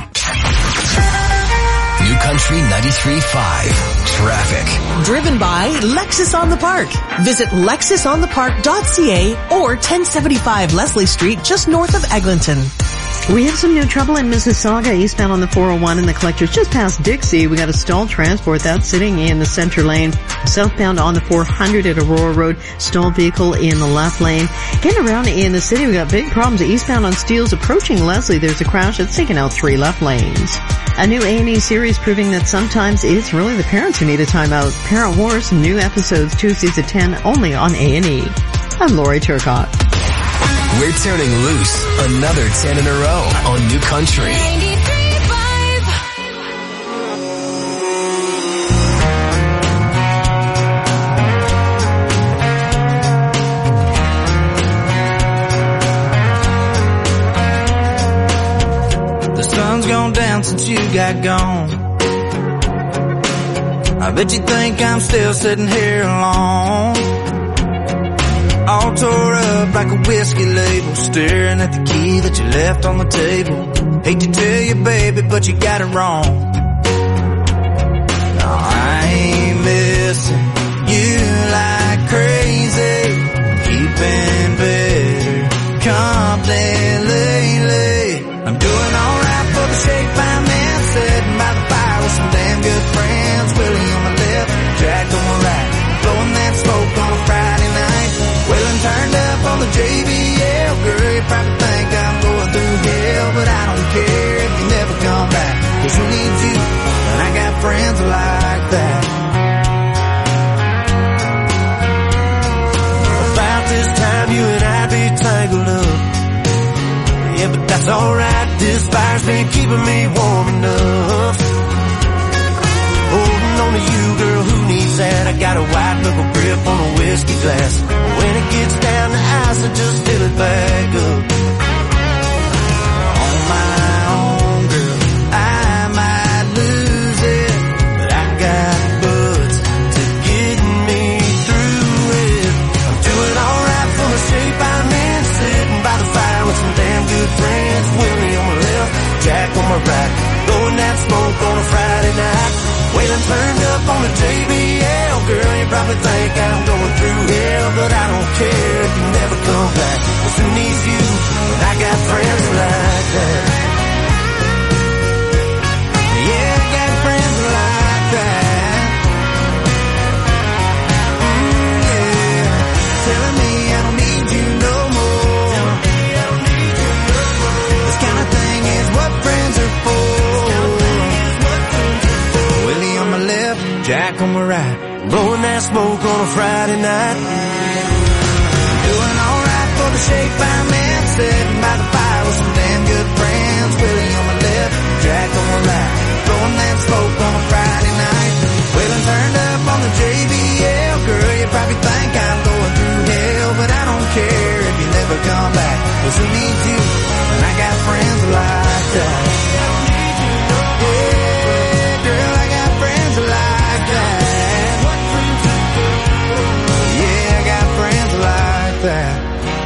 Speaker 6: New Country ninety-three point five. Traffic.
Speaker 17: Driven by Lexus on the Park. Visit lexus on the park dot c a or ten seventy-five Leslie Street just north of Eglinton.
Speaker 21: We have some new trouble in Mississauga, eastbound on the four oh one and the collectors just past Dixie. We got a stalled transport that's sitting in the center lane. Southbound on the four hundred at Aurora Road, stalled vehicle in the left lane. Getting around in the city, we got big problems. Eastbound on Steeles approaching Leslie, there's a crash that's taken out three left lanes. A new A and E series proving that sometimes it's really the parents who need a timeout. Parent Wars, new episodes Tuesdays at ten, only on A and E. I'm Lori Turcotte.
Speaker 6: We're turning loose another ten in a row on New Country.
Speaker 30: The sun's gone down since you got gone. I bet you think I'm still sitting here alone, all tore up like a whiskey label, staring at the key that you left on the table. Hate to tell you, baby, but you got it wrong. No, I ain't missing you like crazy, keeping better company lately. I'm doing alright for the shape I'm in, sitting by the fire with some damn good friends. Willie on my left, Jack on my right, blowing that smoke on a Friday night. Wheeling turned up on the J B L. Girl, you probably think I'm going through hell, but I don't care if you never come back, 'cause who needs you when I got friends like that? About this time you and I be tangled up. Yeah, but that's alright, this fire's been keeping me warm enough. Holding on to you, girl, who needs that? I got a white knuckle grip on a whiskey glass. When it gets down to ice, I just fill it back up. On my own, girl, I might lose it, but I got buds to get me through it. I'm doing alright for the shape I'm in, sitting by the fire with some damn good friends. Willie on my left, Jack on my right, blowing that smoke on a Friday night. Wailing turned up on the J B L. Girl, you probably think I'm going through hell, but I don't care if you never come back, 'cause who needs you when I got friends like that? Yeah, I got friends like that. Mm, yeah, telling me I don't need you no more. This kind of thing is what friends are for. Jack on my right, blowing that smoke on a Friday night. Doing alright for the shape I'm in, sitting by the fire with some damn good friends. Willie on my left, Jack on my right, blowing that smoke on a Friday night. Wheeling turned up on the J B L. Girl, you probably think I'm going through hell, Cause who needs you when I got friends like that? Yeah, girl, I got friends like that. Yeah, I got friends like that.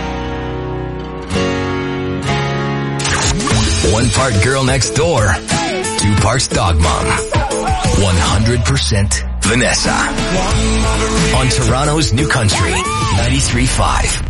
Speaker 6: One part girl next door, two parts dog mom. one hundred percent Vanessa. On Toronto's New Country, ninety-three point five.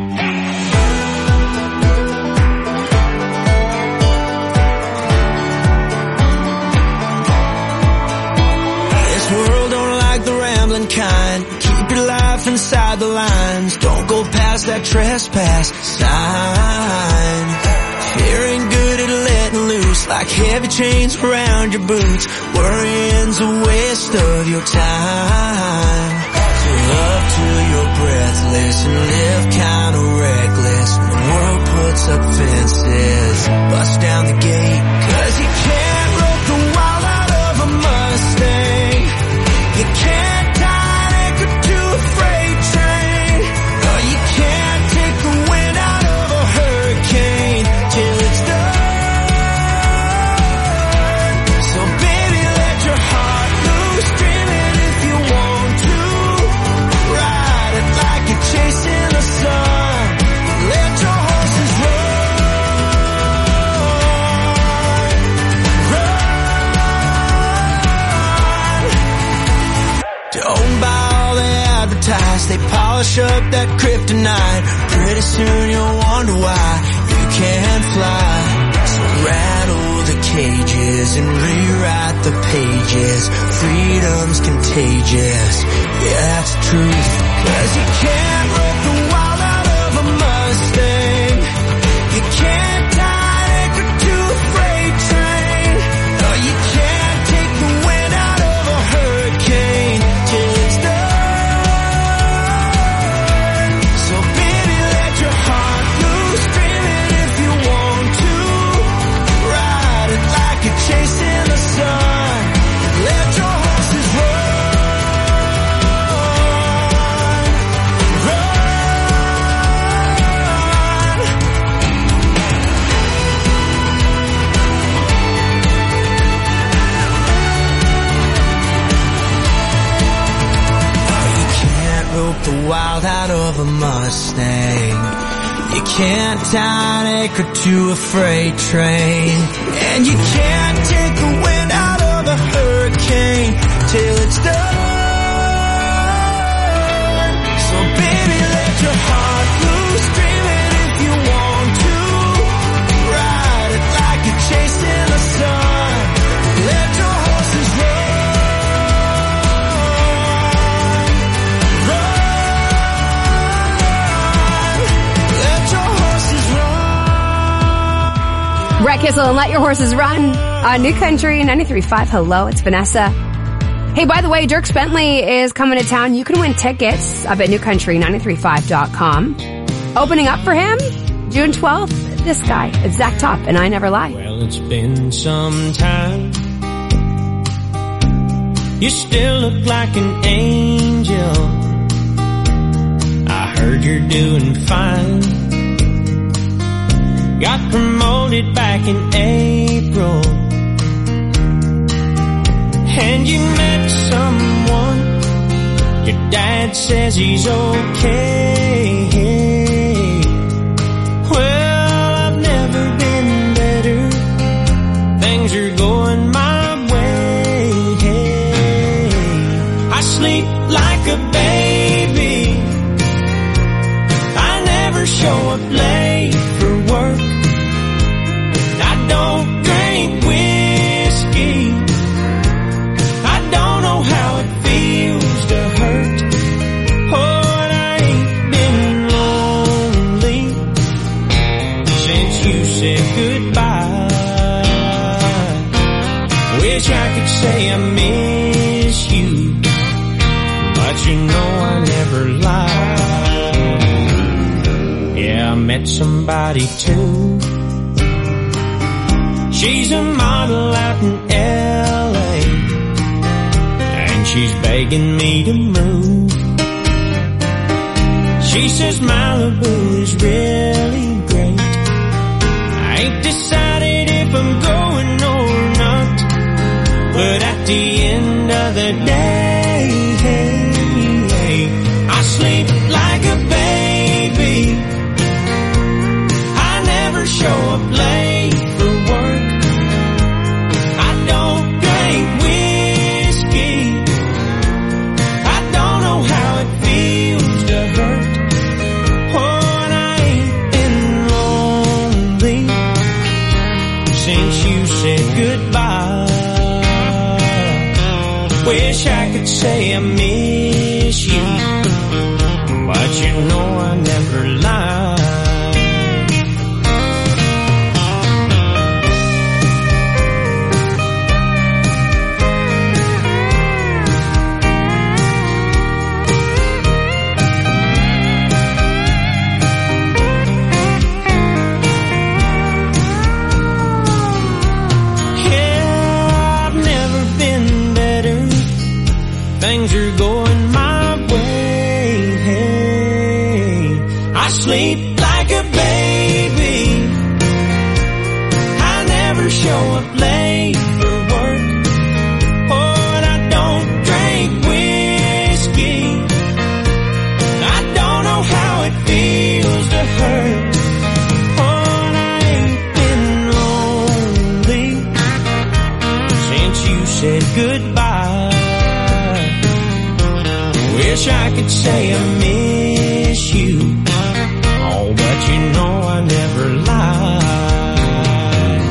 Speaker 30: This world don't like the rambling kind. Keep your life inside the lines. Don't go past that trespass sign. Fear ain't good at letting loose, like heavy chains around your boots. Worrying's a waste of your time. So love till you're breathless and live kinda reckless. When the world puts up fences, bust down the gate. Cause you can't rope the wild out of a Mustang. You can't tie an anchor to a freight train. Or you can't take the wind out of a hurricane till it's done. So baby, let your heart loose, dream it if you want to. Ride it like you're chasing the sun. Let your horses run. Run. Don't buy all they advertise. They polish up that kryptonite. Pretty soon you'll wonder why you can't fly. So rattle the cages and rewrite the pages. Freedom's contagious, yeah, that's the truth. Cause you can't rope the wild out of a Mustang. You can't tie an anchor to a freight train. Or you can't take the wind out of a hurricane till it's done. So baby, let your heart loose, dream it if you want to. Ride it like you're chasing the sun. Let your horses run. Run. You can't rope the wild out of a Mustang. You can't tie an anchor to a freight train. And you can't take the wind out of a hurricane till it's done. So baby, let your heart loose, dream it if you want to. Ride it like you're chasing the sun. Let your horses run. Run. Let your horses run.
Speaker 1: Brett Kissel and Let Your Horses Run on New Country ninety-three point five. Hello, it's Vanessa. Hey, by the way, Dierks Bentley is coming to town. You can win tickets up at new country ninety-three point five dot com. Opening up for him, June twelfth, this guy, it's Zach Top, and I Never Lie.
Speaker 30: Well, it's been some time. You still look like an angel. I heard you're doing fine. Got promoted back in April. And you met someone. Your dad says he's okay. Well, I've never been better. Things are going my way. I sleep like a baby. I never show up late for work. I don't drink whiskey. I don't know how it feels to hurt. Oh, and I ain't been lonely since you said goodbye. Wish I could say I miss you, but you know I never lie. Yeah, I met somebody too. She's a model out in L A, and she's begging me to move. She says Malibu is really great, up late for work. I don't drink whiskey. I don't know how it feels to hurt. Oh, and I ain't been lonely since you said goodbye. Wish I could say I miss you, but you know I never lie. Yeah, I've never been better. Things are going my way. Hey, I sleep like a baby. I never show up late for work. Oh, and I don't drink whiskey. I don't know how it feels to hurt. Oh, and I ain't been lonely since you said goodbye. Wish I could say I miss you, oh, but you know I never lie.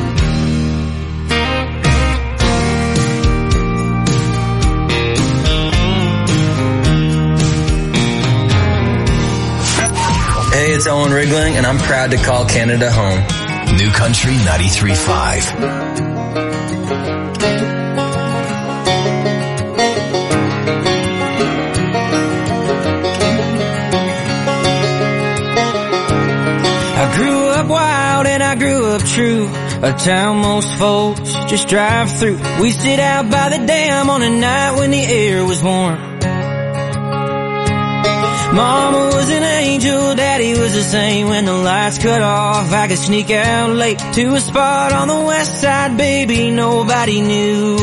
Speaker 3: Hey, it's Owen Rigling, and I'm proud to call Canada home.
Speaker 6: New Country ninety-three point five.
Speaker 30: I grew up wild and I grew up true, a town most folks just drive through. We sit out by the dam on a night when the air was warm. Mama was an angel, Daddy was the same. When the lights cut off, I could sneak out late to a spot on the west side, baby, nobody knew.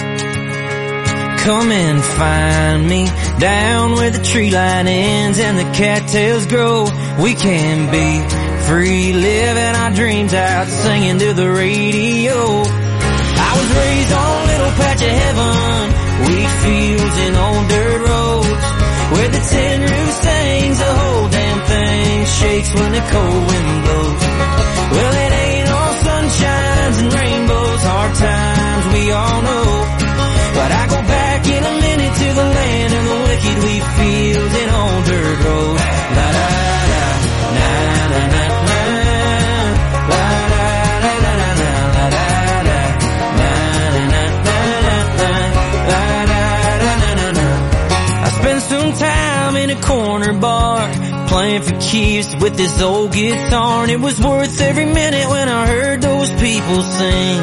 Speaker 30: Come and find me down where the tree line ends and the cattails grow. We can be free, living our dreams out, singing to the radio. I was raised on a little patch of heaven, wheat fields and old dirt roads, where the tin roof sings, the whole damn thing shakes when the cold wind blows. Well, it ain't all sunshines and rainbows, hard times we all know, but I go back in a minute to the land of the wicked, wheat fields and old dirt roads. La da da, na na na na, la da da da da da, la da da, na na na na na, la da da da da da. I spent some time in a corner bar, playing for keeps with this old guitar, and it was worth every minute when I heard those people sing.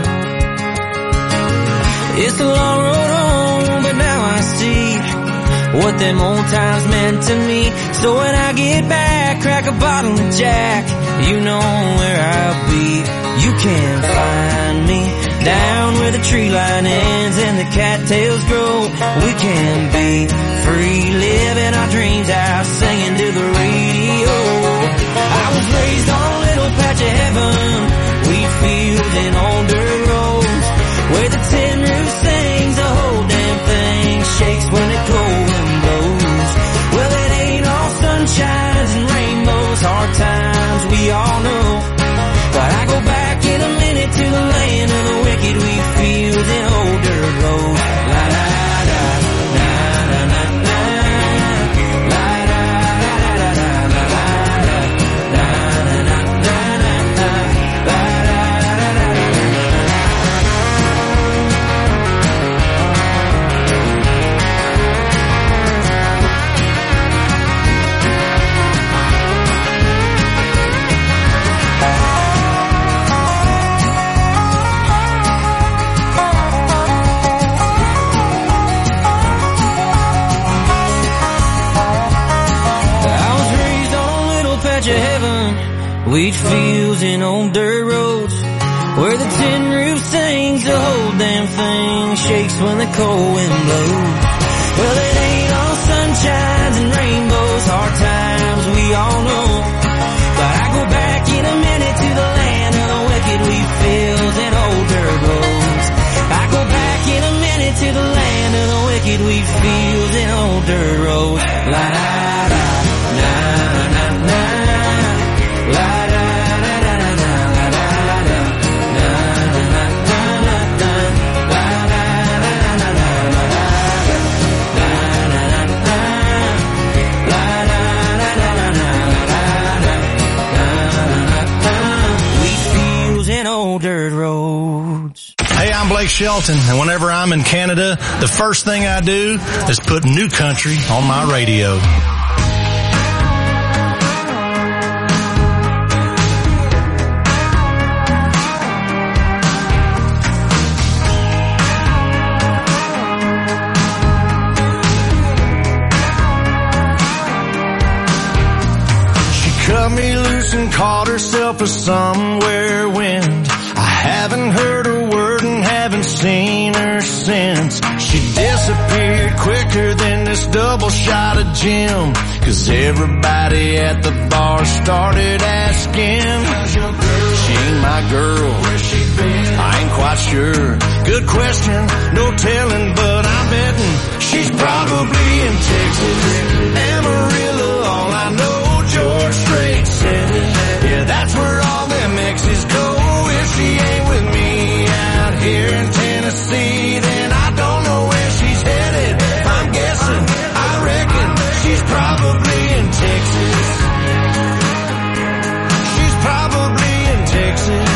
Speaker 30: It's a long road home, but now I see what them old times meant to me. So when I get back, crack a bottle of Jack, you know where I'll be. You can find me down where the tree line ends and the cattails grow. We can be free, living our dreams out, singing to the radio. I was raised on a little patch of heaven, wheat fields and old dirt roads, where the tin roof sings, the whole damn thing shakes when the cold wind blows. Well, it ain't all sunshines and rainbows, hard times we all know, but I go back in a minute to the land of the wicked, wheat fields and old dirt roads. La da da, na na na na, la da da da da, la da da, na na na na na, la da da da da. Of heaven, wheat fields and old dirt roads, where the tin roof sings, the whole damn thing shakes when the cold wind blows. Well, it ain't all sunshines and rainbows, hard times we all know, but I go back in a minute to the land of the wicked, old dirt roads.
Speaker 4: Hey, I'm Blake Shelton, and whenever I'm in Canada, the first thing I do is put New Country on my radio.
Speaker 30: Cut me loose and caught herself a somewhere wind. I haven't heard a word and haven't seen her since. She disappeared quicker than this double shot of gin. Cause everybody at the bar started asking, she ain't my girl, where's she been? I ain't quite sure. Good question, no telling, but I'm betting she's probably in Texas. Amarillo, all I know, George Strait said it. Yeah, that's where all them exes go. If she ain't with me out here in Tennessee, then I don't know where she's headed. I'm guessing, I reckon she's probably in Texas. She's probably in Texas.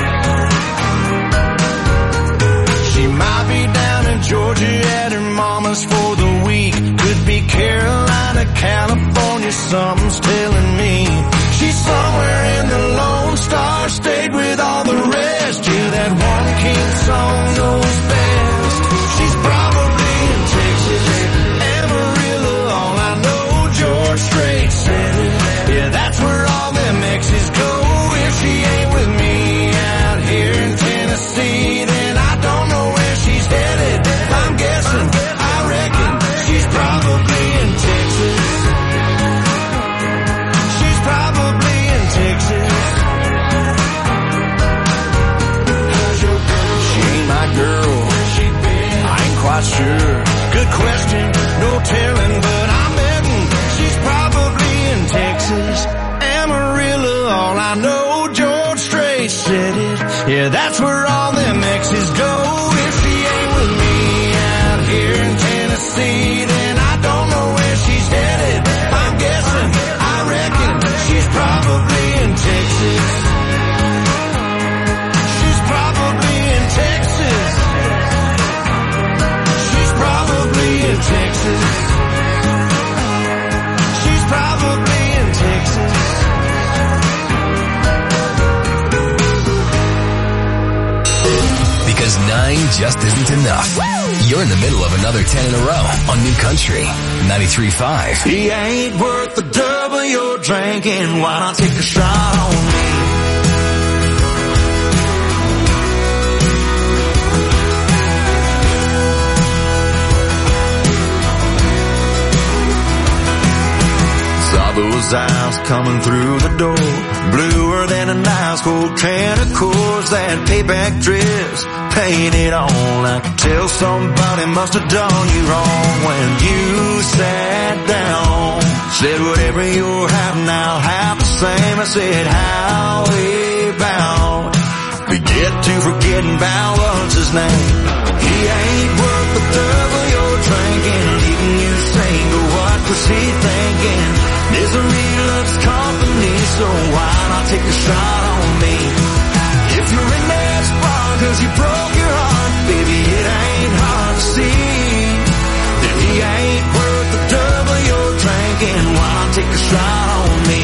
Speaker 30: She might be down in Georgia at her mama's for the week. Could be Carolina, California, something's telling me. She's somewhere in the Lone Star State with all the rest. Yeah, that one king song knows best. She's probably in Texas. Amarillo, all I know, George Strait said it. Yeah, that's where all them exes go. If she ain't with me out here in Tennessee, then I don't know where she's headed. I'm guessing, I reckon she's probably in Texas. She's probably in Texas. She ain't my girl, I ain't quite sure. Good question, no telling, but I'm betting she's probably in Texas. Amarillo, all I know, George Strait said it. Yeah, that's where all them exes go. If she ain't with me out here in Tennessee, then I don't know where she's headed. I'm guessing, I reckon she's probably in Texas. She's probably in Texas. She's probably in Texas. She's probably in Texas.
Speaker 6: Because nine just isn't enough. You're in the middle of another ten in a row on New Country ninety-three point five.
Speaker 30: He ain't worth the double you're drinking. Why not take a shot on me? Saw those eyes coming through the door, bluer than an ice cold can of Coors. That payback dress painted on. I could tell somebody must have done you wrong when you sat down. Said whatever you're having, I'll have the same. I said how about we get to forgetting about what's his name. He ain't worth the double you're drinking, leaving you single. What was he thinking? Misery loves company, so why not take a shot on me? If you're in that spot cause you broke your heart, baby, it ain't hard to see that he ain't worth the double you're drinking. Why not take a shot on me?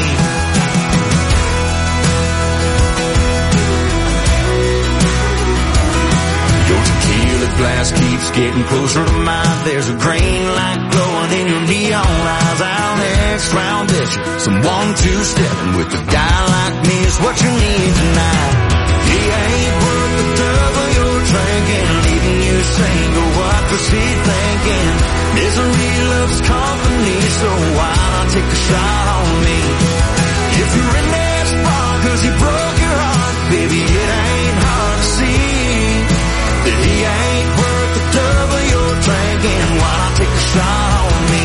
Speaker 30: Your tequila glass keeps getting closer to mine. There's a green light glowing in your neon eyes. I'll next round bet you some one two stepping with a guy like me is what you need tonight. He ain't worth the double you're drinking, leaving you single. What was he thinking? Misery loves company, so why not take a shot on me? If you're in that spot cause he broke your heart, baby, it ain't hard to see that he ain't worth the double you're drinking. Why not take a shot on me?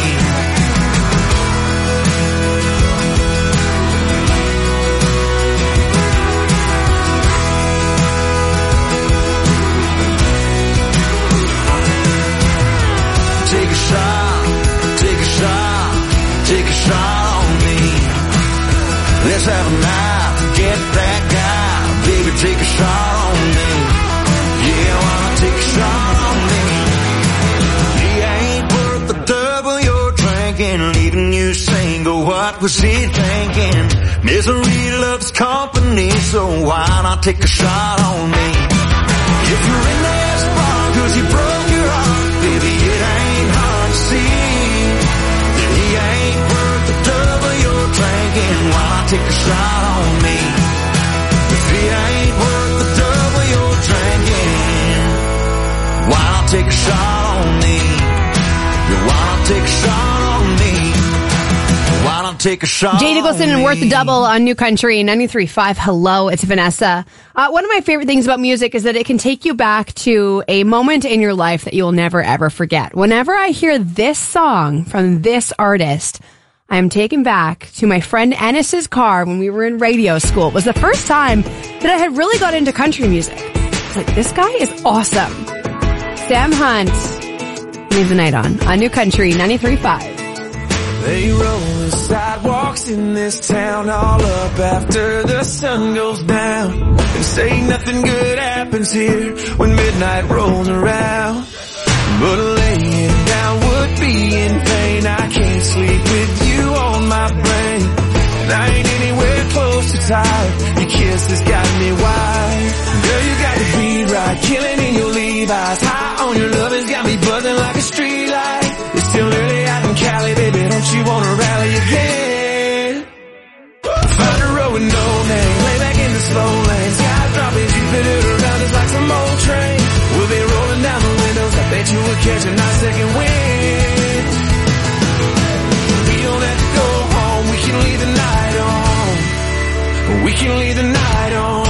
Speaker 30: Take a shot, take a shot, take a shot on me. Let's have a night, forget that guy, baby, take a shot on me. was he thinking? Misery loves company, so why not take a shot on me? If you're in that spot cause he broke your heart, baby, it ain't hard to see that he ain't worth the double you're drinking. Why not take a shot on me? If he ain't worth the double you're drinking, why not take a shot on me? Why not take a shot on me? Why not take a shot?
Speaker 1: Jay Nicholson and Worth the Double on New Country ninety-three point five. Hello, it's Vanessa. Uh, one of my favorite things about music is that it can take you back to a moment in your life that you'll never ever forget. Whenever I hear this song from this artist, I am taken back to my friend Ennis's car when we were in radio school. It was the first time that I had really got into country music. I was like, this guy is awesome. Sam Hunt, Leave the Night On, on New Country ninety-three point five.
Speaker 30: They roll the sidewalks in this town all up after the sun goes down, and say nothing good happens here when midnight rolls around. But laying down would be in vain. I can't sleep with you on my brain, and I ain't anywhere close to tired. Your kiss has got me wired. Girl, you got the beat right, killing in your Levi's. High on your love has got me buzzing like a street light. It's still early out in Cali, baby, don't you wanna rally again? Find a road with no name, lay back in the slow lane. Sky dropping, Jupiter around us like some old train. We'll be rolling down the windows, I bet you would catch a nice second wind. We don't have to go home, we can leave the night on. We can leave the night on.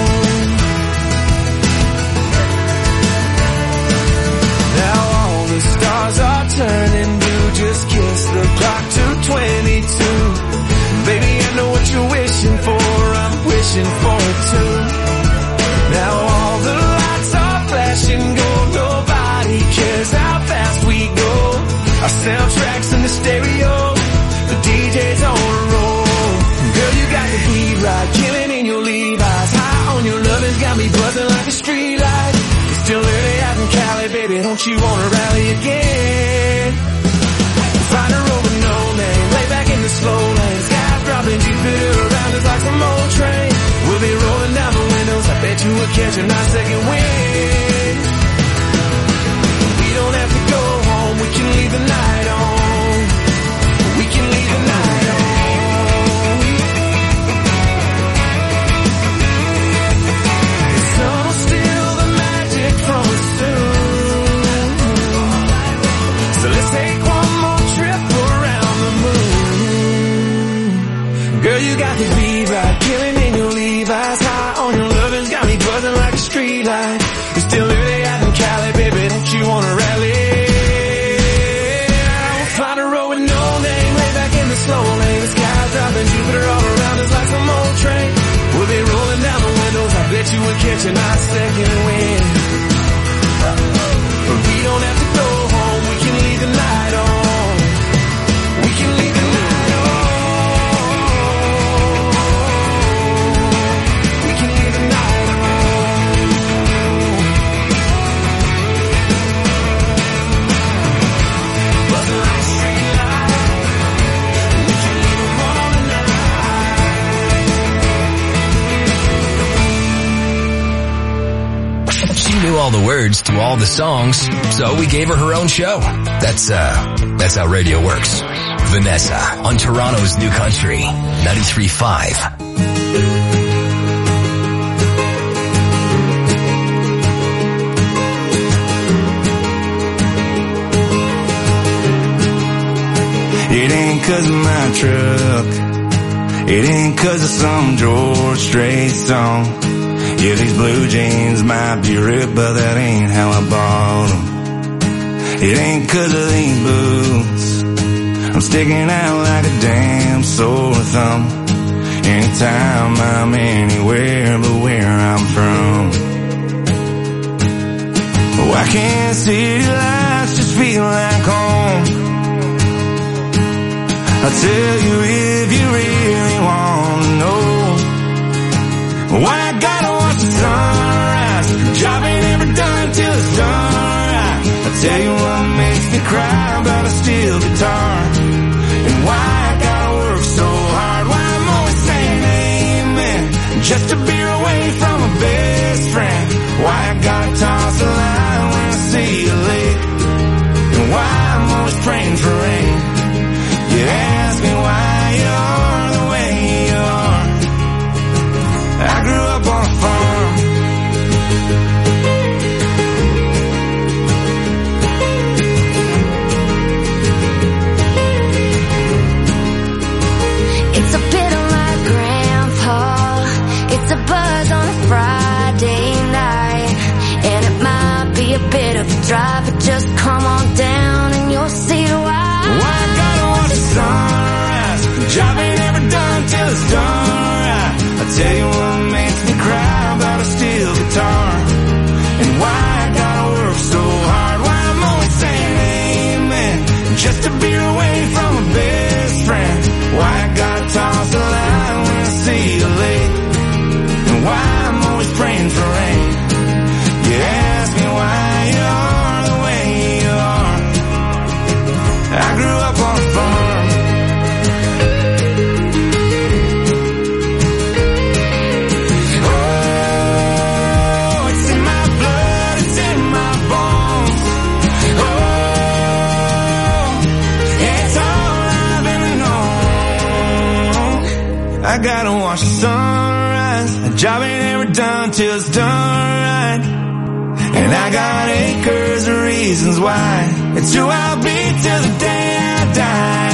Speaker 30: Now all the stars are turning blue, just kiss the clock to twenty-two. Baby, I know what you're wishing for, I'm wishing for it too. Now all the lights are flashing gold, nobody cares how fast we go. Our soundtracks in the stereo, the D J's on a roll. Girl, you got the beat right, killing in your Levi's. High on your love has got me buzzing like a street light. It's still early out in Cali, baby, don't you wanna rally again? Find a road with no name, lay back in the slow lane. Sky dropping, Jupiter around us like some old train. We'll be rolling down the windows, I bet you would catch a nice second wind. We don't have to go home, we can leave the night on. We can leave the night on. The sun will steal the magic from us soon. So let's take one more trip around the moon. Girl, you got the beat right, killing in your Levi's. High on your loving, got me buzzing like a street light. It's still early out in Cali, baby, don't you wanna rally? We'll find a road with no name, lay back in the slow lane. The sky dropping, Jupiter all around us like some old train. We'll be rolling down the windows, I bet you would catch a nice second wind. But we don't have to go home, we can leave the night on. We can leave the night on. We can leave the night on. Buzzing like a street light. We can leave them all tonight.
Speaker 6: She knew all the words to all the songs, so we gave her her own show. That's, uh, that's how radio works. Vanessa on Toronto's New Country, ninety-three point five.
Speaker 30: It ain't cause of my truck, it ain't cause of some George Strait song. Yeah, these blue jeans might be ripped, but that ain't how I bought them. It ain't cause of these boots, I'm sticking out like a damn sore thumb. Anytime I'm anywhere but where I'm from. Why can't city lights just feel like home? I'll tell you if you really want to know. Why I gotta watch the sunrise, job ain't ever done till the sunrise. I'll tell you what makes me cry about a steel guitar, and why I gotta work so just a beer away from a best friend. Why I gotta toss the line when I see you late, and why I'm always praying for rain. You ask me why you are the way you are. I grew up on a farm.
Speaker 5: It's a bit of my grandpa. It's a buzz on a Friday night, and it might be a bit of a drive, but just come on down and you'll see why.
Speaker 30: Why I gotta watch the sunrise, the job ain't ever done till it's done right. I'll tell you what makes me cry about a steel guitar, and why I gotta work so hard, why I'm always saying amen, just a beer away from a best friend. Why I gotta toss the line when I see you late, and why I'm always praying for rain. You ask me why you are the way you are. I grew up on a farm. Oh, it's in my blood, it's in my bones. Oh, it's all I've ever known. I gotta watch the sunrise, a job ain't ever done till it's done right. And I got acres of reasons why. It's who I'll be till the day I die.